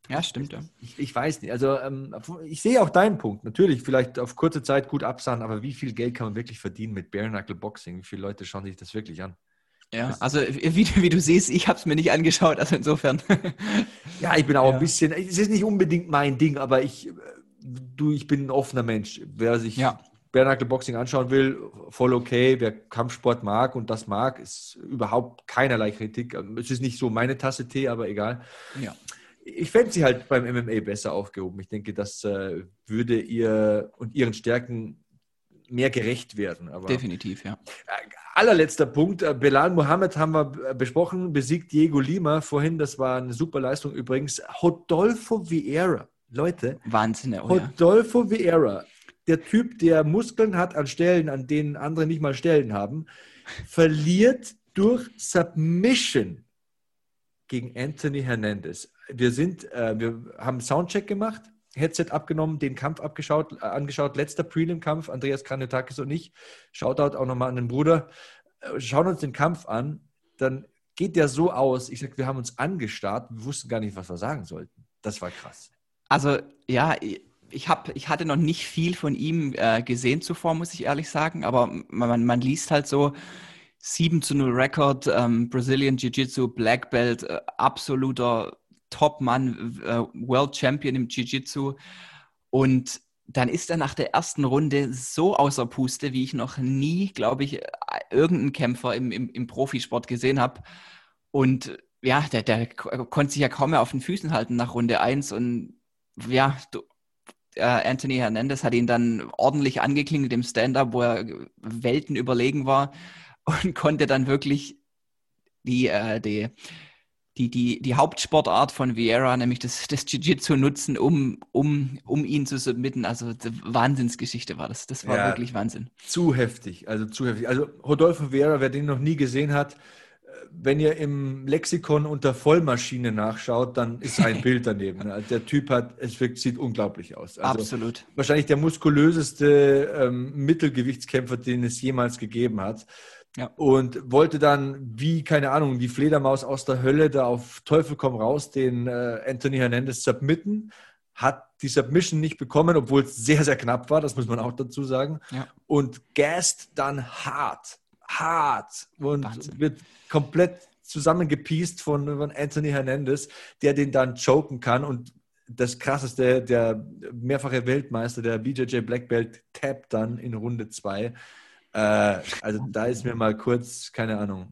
Ja, stimmt, ja. Ich weiß nicht. Also ich sehe auch deinen Punkt. Natürlich, vielleicht auf kurze Zeit gut absahen, aber wie viel Geld kann man wirklich verdienen mit Bare Knuckle Boxing? Wie viele Leute schauen sich das wirklich an? Ja, also wie du siehst, ich habe es mir nicht angeschaut, also insofern. Ja, ich bin auch ein bisschen, es ist nicht unbedingt mein Ding, aber ich bin ein offener Mensch. Wer sich Bare Knuckle Boxing anschauen will, voll okay. Wer Kampfsport mag und das mag, ist überhaupt keinerlei Kritik. Es ist nicht so meine Tasse Tee, aber egal. Ja. Ich fände sie halt beim MMA besser aufgehoben. Ich denke, das würde ihr und ihren Stärken mehr gerecht werden. Aber definitiv, ja. Allerletzter Punkt, Belal Muhammad haben wir besprochen, besiegt Diego Lima vorhin, das war eine super Leistung übrigens. Rodolfo Vieira, Leute. Wahnsinn, Rodolfo Vieira, der Typ, der Muskeln hat an Stellen, an denen andere nicht mal Stellen haben, verliert durch Submission gegen Anthony Hernandez. Wir haben Soundcheck gemacht, Headset abgenommen, den Kampf angeschaut, letzter Prelim-Kampf, Andreas Kaniotakis und ich. Shoutout auch nochmal an den Bruder. Schauen uns den Kampf an, dann geht der so aus. Ich sag, wir haben uns angestarrt, wir wussten gar nicht, was wir sagen sollten. Das war krass. Also, ja, ich hatte noch nicht viel von ihm gesehen zuvor, muss ich ehrlich sagen, aber man liest halt so 7-0 Rekord, Brazilian Jiu-Jitsu, Black Belt, absoluter Top-Mann, World Champion im Jiu-Jitsu. Und dann ist er nach der ersten Runde so außer Puste, wie ich noch nie, glaube ich, irgendeinen Kämpfer im Profisport gesehen habe. Und ja, der konnte sich ja kaum mehr auf den Füßen halten nach Runde 1. Und ja, Anthony Hernandez hat ihn dann ordentlich angeklingelt im Stand-Up, wo er Welten überlegen war und konnte dann wirklich die Hauptsportart von Vieira, nämlich das Jiu-Jitsu nutzen, um ihn zu submitten. Also Wahnsinnsgeschichte war das. Das war wirklich Wahnsinn. Zu heftig. Also Rodolfo Vieira, wer den noch nie gesehen hat, wenn ihr im Lexikon unter Vollmaschine nachschaut, dann ist ein Bild daneben. Der Typ sieht unglaublich aus. Also absolut. Wahrscheinlich der muskulöseste Mittelgewichtskämpfer, den es jemals gegeben hat. Ja. Und wollte dann, wie, keine Ahnung, die Fledermaus aus der Hölle, da auf Teufel komm raus, den Anthony Hernandez submitten, hat die Submission nicht bekommen, obwohl es sehr, sehr knapp war, das muss man auch dazu sagen. Ja. Und gasst dann hart und Wahnsinn. Wird komplett zusammengepiest von Anthony Hernandez, der den dann choken kann. Und das Krasseste, der mehrfache Weltmeister, der BJJ Black Belt, tappt dann in Runde 2. Also da ist mir mal kurz, keine Ahnung.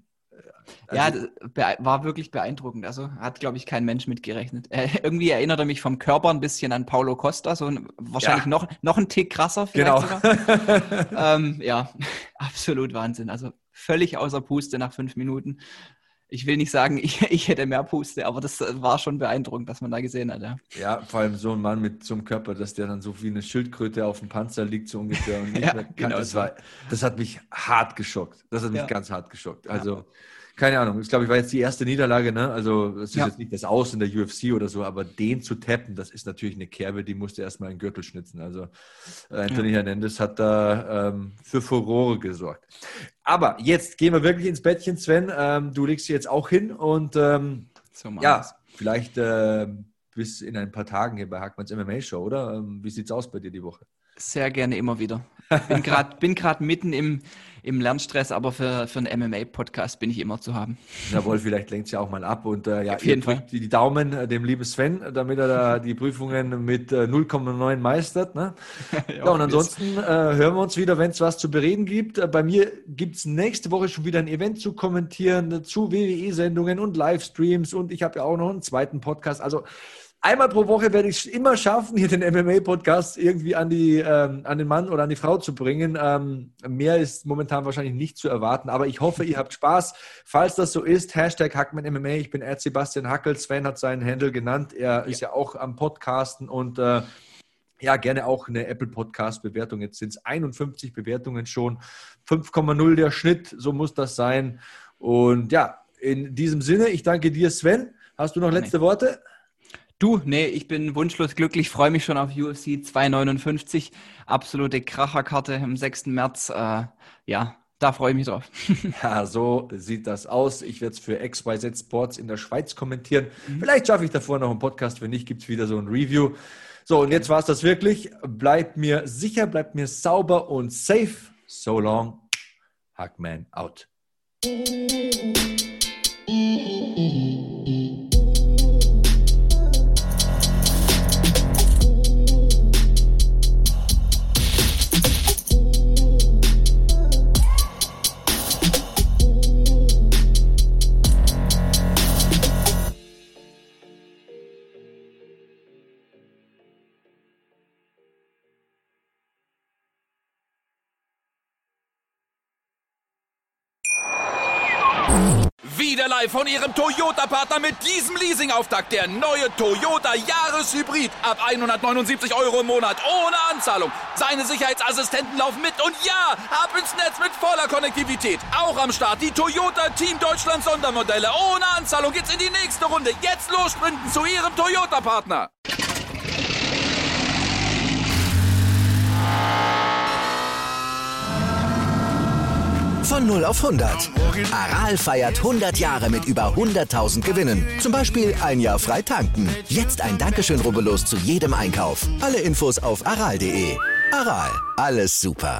War wirklich beeindruckend. Also hat, glaube ich, kein Mensch mitgerechnet. Irgendwie erinnert er mich vom Körper ein bisschen an Paulo Costa, so wahrscheinlich noch ein Tick krasser vielleicht sogar. Ja, absolut Wahnsinn. Also völlig außer Puste nach 5 Minuten. Ich will nicht sagen, ich hätte mehr Puste, aber das war schon beeindruckend, was man da gesehen hat. Ja, vor allem so ein Mann mit so einem Körper, dass der dann so wie eine Schildkröte auf dem Panzer liegt, so ungefähr. Und nicht mehr kann. Genau das hat mich hart geschockt. Das hat mich ganz hart geschockt. Also, keine Ahnung. Ich glaube, ich war jetzt die erste Niederlage, ne? Also, das ist jetzt nicht das Aus in der UFC oder so, aber den zu tappen, das ist natürlich eine Kerbe, die musste erstmal einen Gürtel schnitzen. Also, Anthony Hernandez hat da für Furore gesorgt. Aber jetzt gehen wir wirklich ins Bettchen, Sven. Du legst dich jetzt auch hin und vielleicht bis in ein paar Tagen hier bei Hackmanns MMA-Show, oder? Wie sieht's aus bei dir die Woche? Sehr gerne, immer wieder. Bin gerade mitten im Lernstress, aber für einen MMA-Podcast bin ich immer zu haben. Jawohl, vielleicht lenkt es ja auch mal ab. Und auf jeden Fall. Die Daumen dem lieben Sven, damit er da die Prüfungen mit 0,9 meistert. Ne? Ja, und ansonsten hören wir uns wieder, wenn es was zu bereden gibt. Bei mir gibt es nächste Woche schon wieder ein Event zu kommentieren, zu WWE-Sendungen und Livestreams. Und ich habe ja auch noch einen zweiten Podcast. Also einmal pro Woche werde ich es immer schaffen, hier den MMA-Podcast irgendwie an den Mann oder an die Frau zu bringen. Mehr ist momentan wahrscheinlich nicht zu erwarten, aber ich hoffe, ihr habt Spaß. Falls das so ist, #HackmanMMA, ich bin Sebastian Hackel, Sven hat seinen Handle genannt, er ist ja auch am Podcasten und gerne auch eine Apple-Podcast-Bewertung. Jetzt sind es 51 Bewertungen schon, 5,0 der Schnitt, so muss das sein. Und ja, in diesem Sinne, ich danke dir, Sven. Hast du noch letzte Worte? Ich bin wunschlos glücklich, freue mich schon auf UFC 259. Absolute Kracherkarte am 6. März. Da freue ich mich drauf. Ja, so sieht das aus. Ich werde es für XYZ Sports in der Schweiz kommentieren. Vielleicht schaffe ich davor noch einen Podcast. Wenn nicht, gibt es wieder so ein Review. So, und jetzt war es das wirklich. Bleibt mir sicher, bleibt mir sauber und safe. So long. Hackman out. Wieder live von Ihrem Toyota-Partner mit diesem Leasing-Auftakt. Der neue Toyota Jahreshybrid. Ab 179 € im Monat. Ohne Anzahlung. Seine Sicherheitsassistenten laufen mit. Und ja, ab ins Netz mit voller Konnektivität. Auch am Start die Toyota Team Deutschland Sondermodelle. Ohne Anzahlung geht's in die nächste Runde. Jetzt los sprinten zu Ihrem Toyota-Partner. Von 0 auf 100. Aral feiert 100 Jahre mit über 100.000 Gewinnen. Zum Beispiel ein Jahr frei tanken. Jetzt ein Dankeschön, rubbellos zu jedem Einkauf. Alle Infos auf aral.de. Aral, alles super.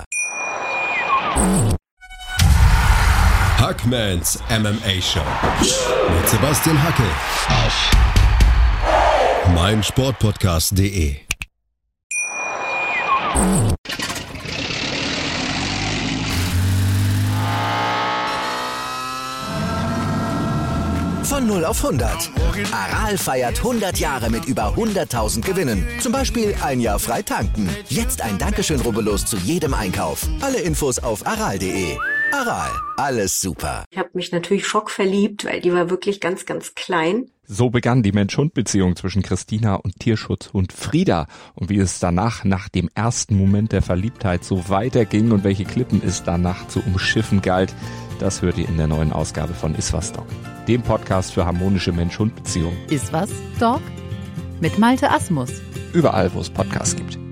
Hackmans MMA Show mit Sebastian Hacke auf meinsportpodcast.de. Von 0 auf 100. Aral feiert 100 Jahre mit über 100.000 Gewinnen. Zum Beispiel ein Jahr frei tanken. Jetzt ein Dankeschön, rubbellos zu jedem Einkauf. Alle Infos auf aral.de. Aral, alles super. Ich habe mich natürlich schockverliebt, weil die war wirklich ganz, ganz klein. So begann die Mensch-Hund-Beziehung zwischen Christina und Tierschutzhund Frieda. Und wie es danach, nach dem ersten Moment der Verliebtheit, so weiterging und welche Klippen es danach zu umschiffen galt, das hört ihr in der neuen Ausgabe von Iswas Dog, dem Podcast für harmonische Mensch-Hund-Beziehungen. Iswas Dog? Mit Malte Asmus. Überall, wo es Podcasts gibt.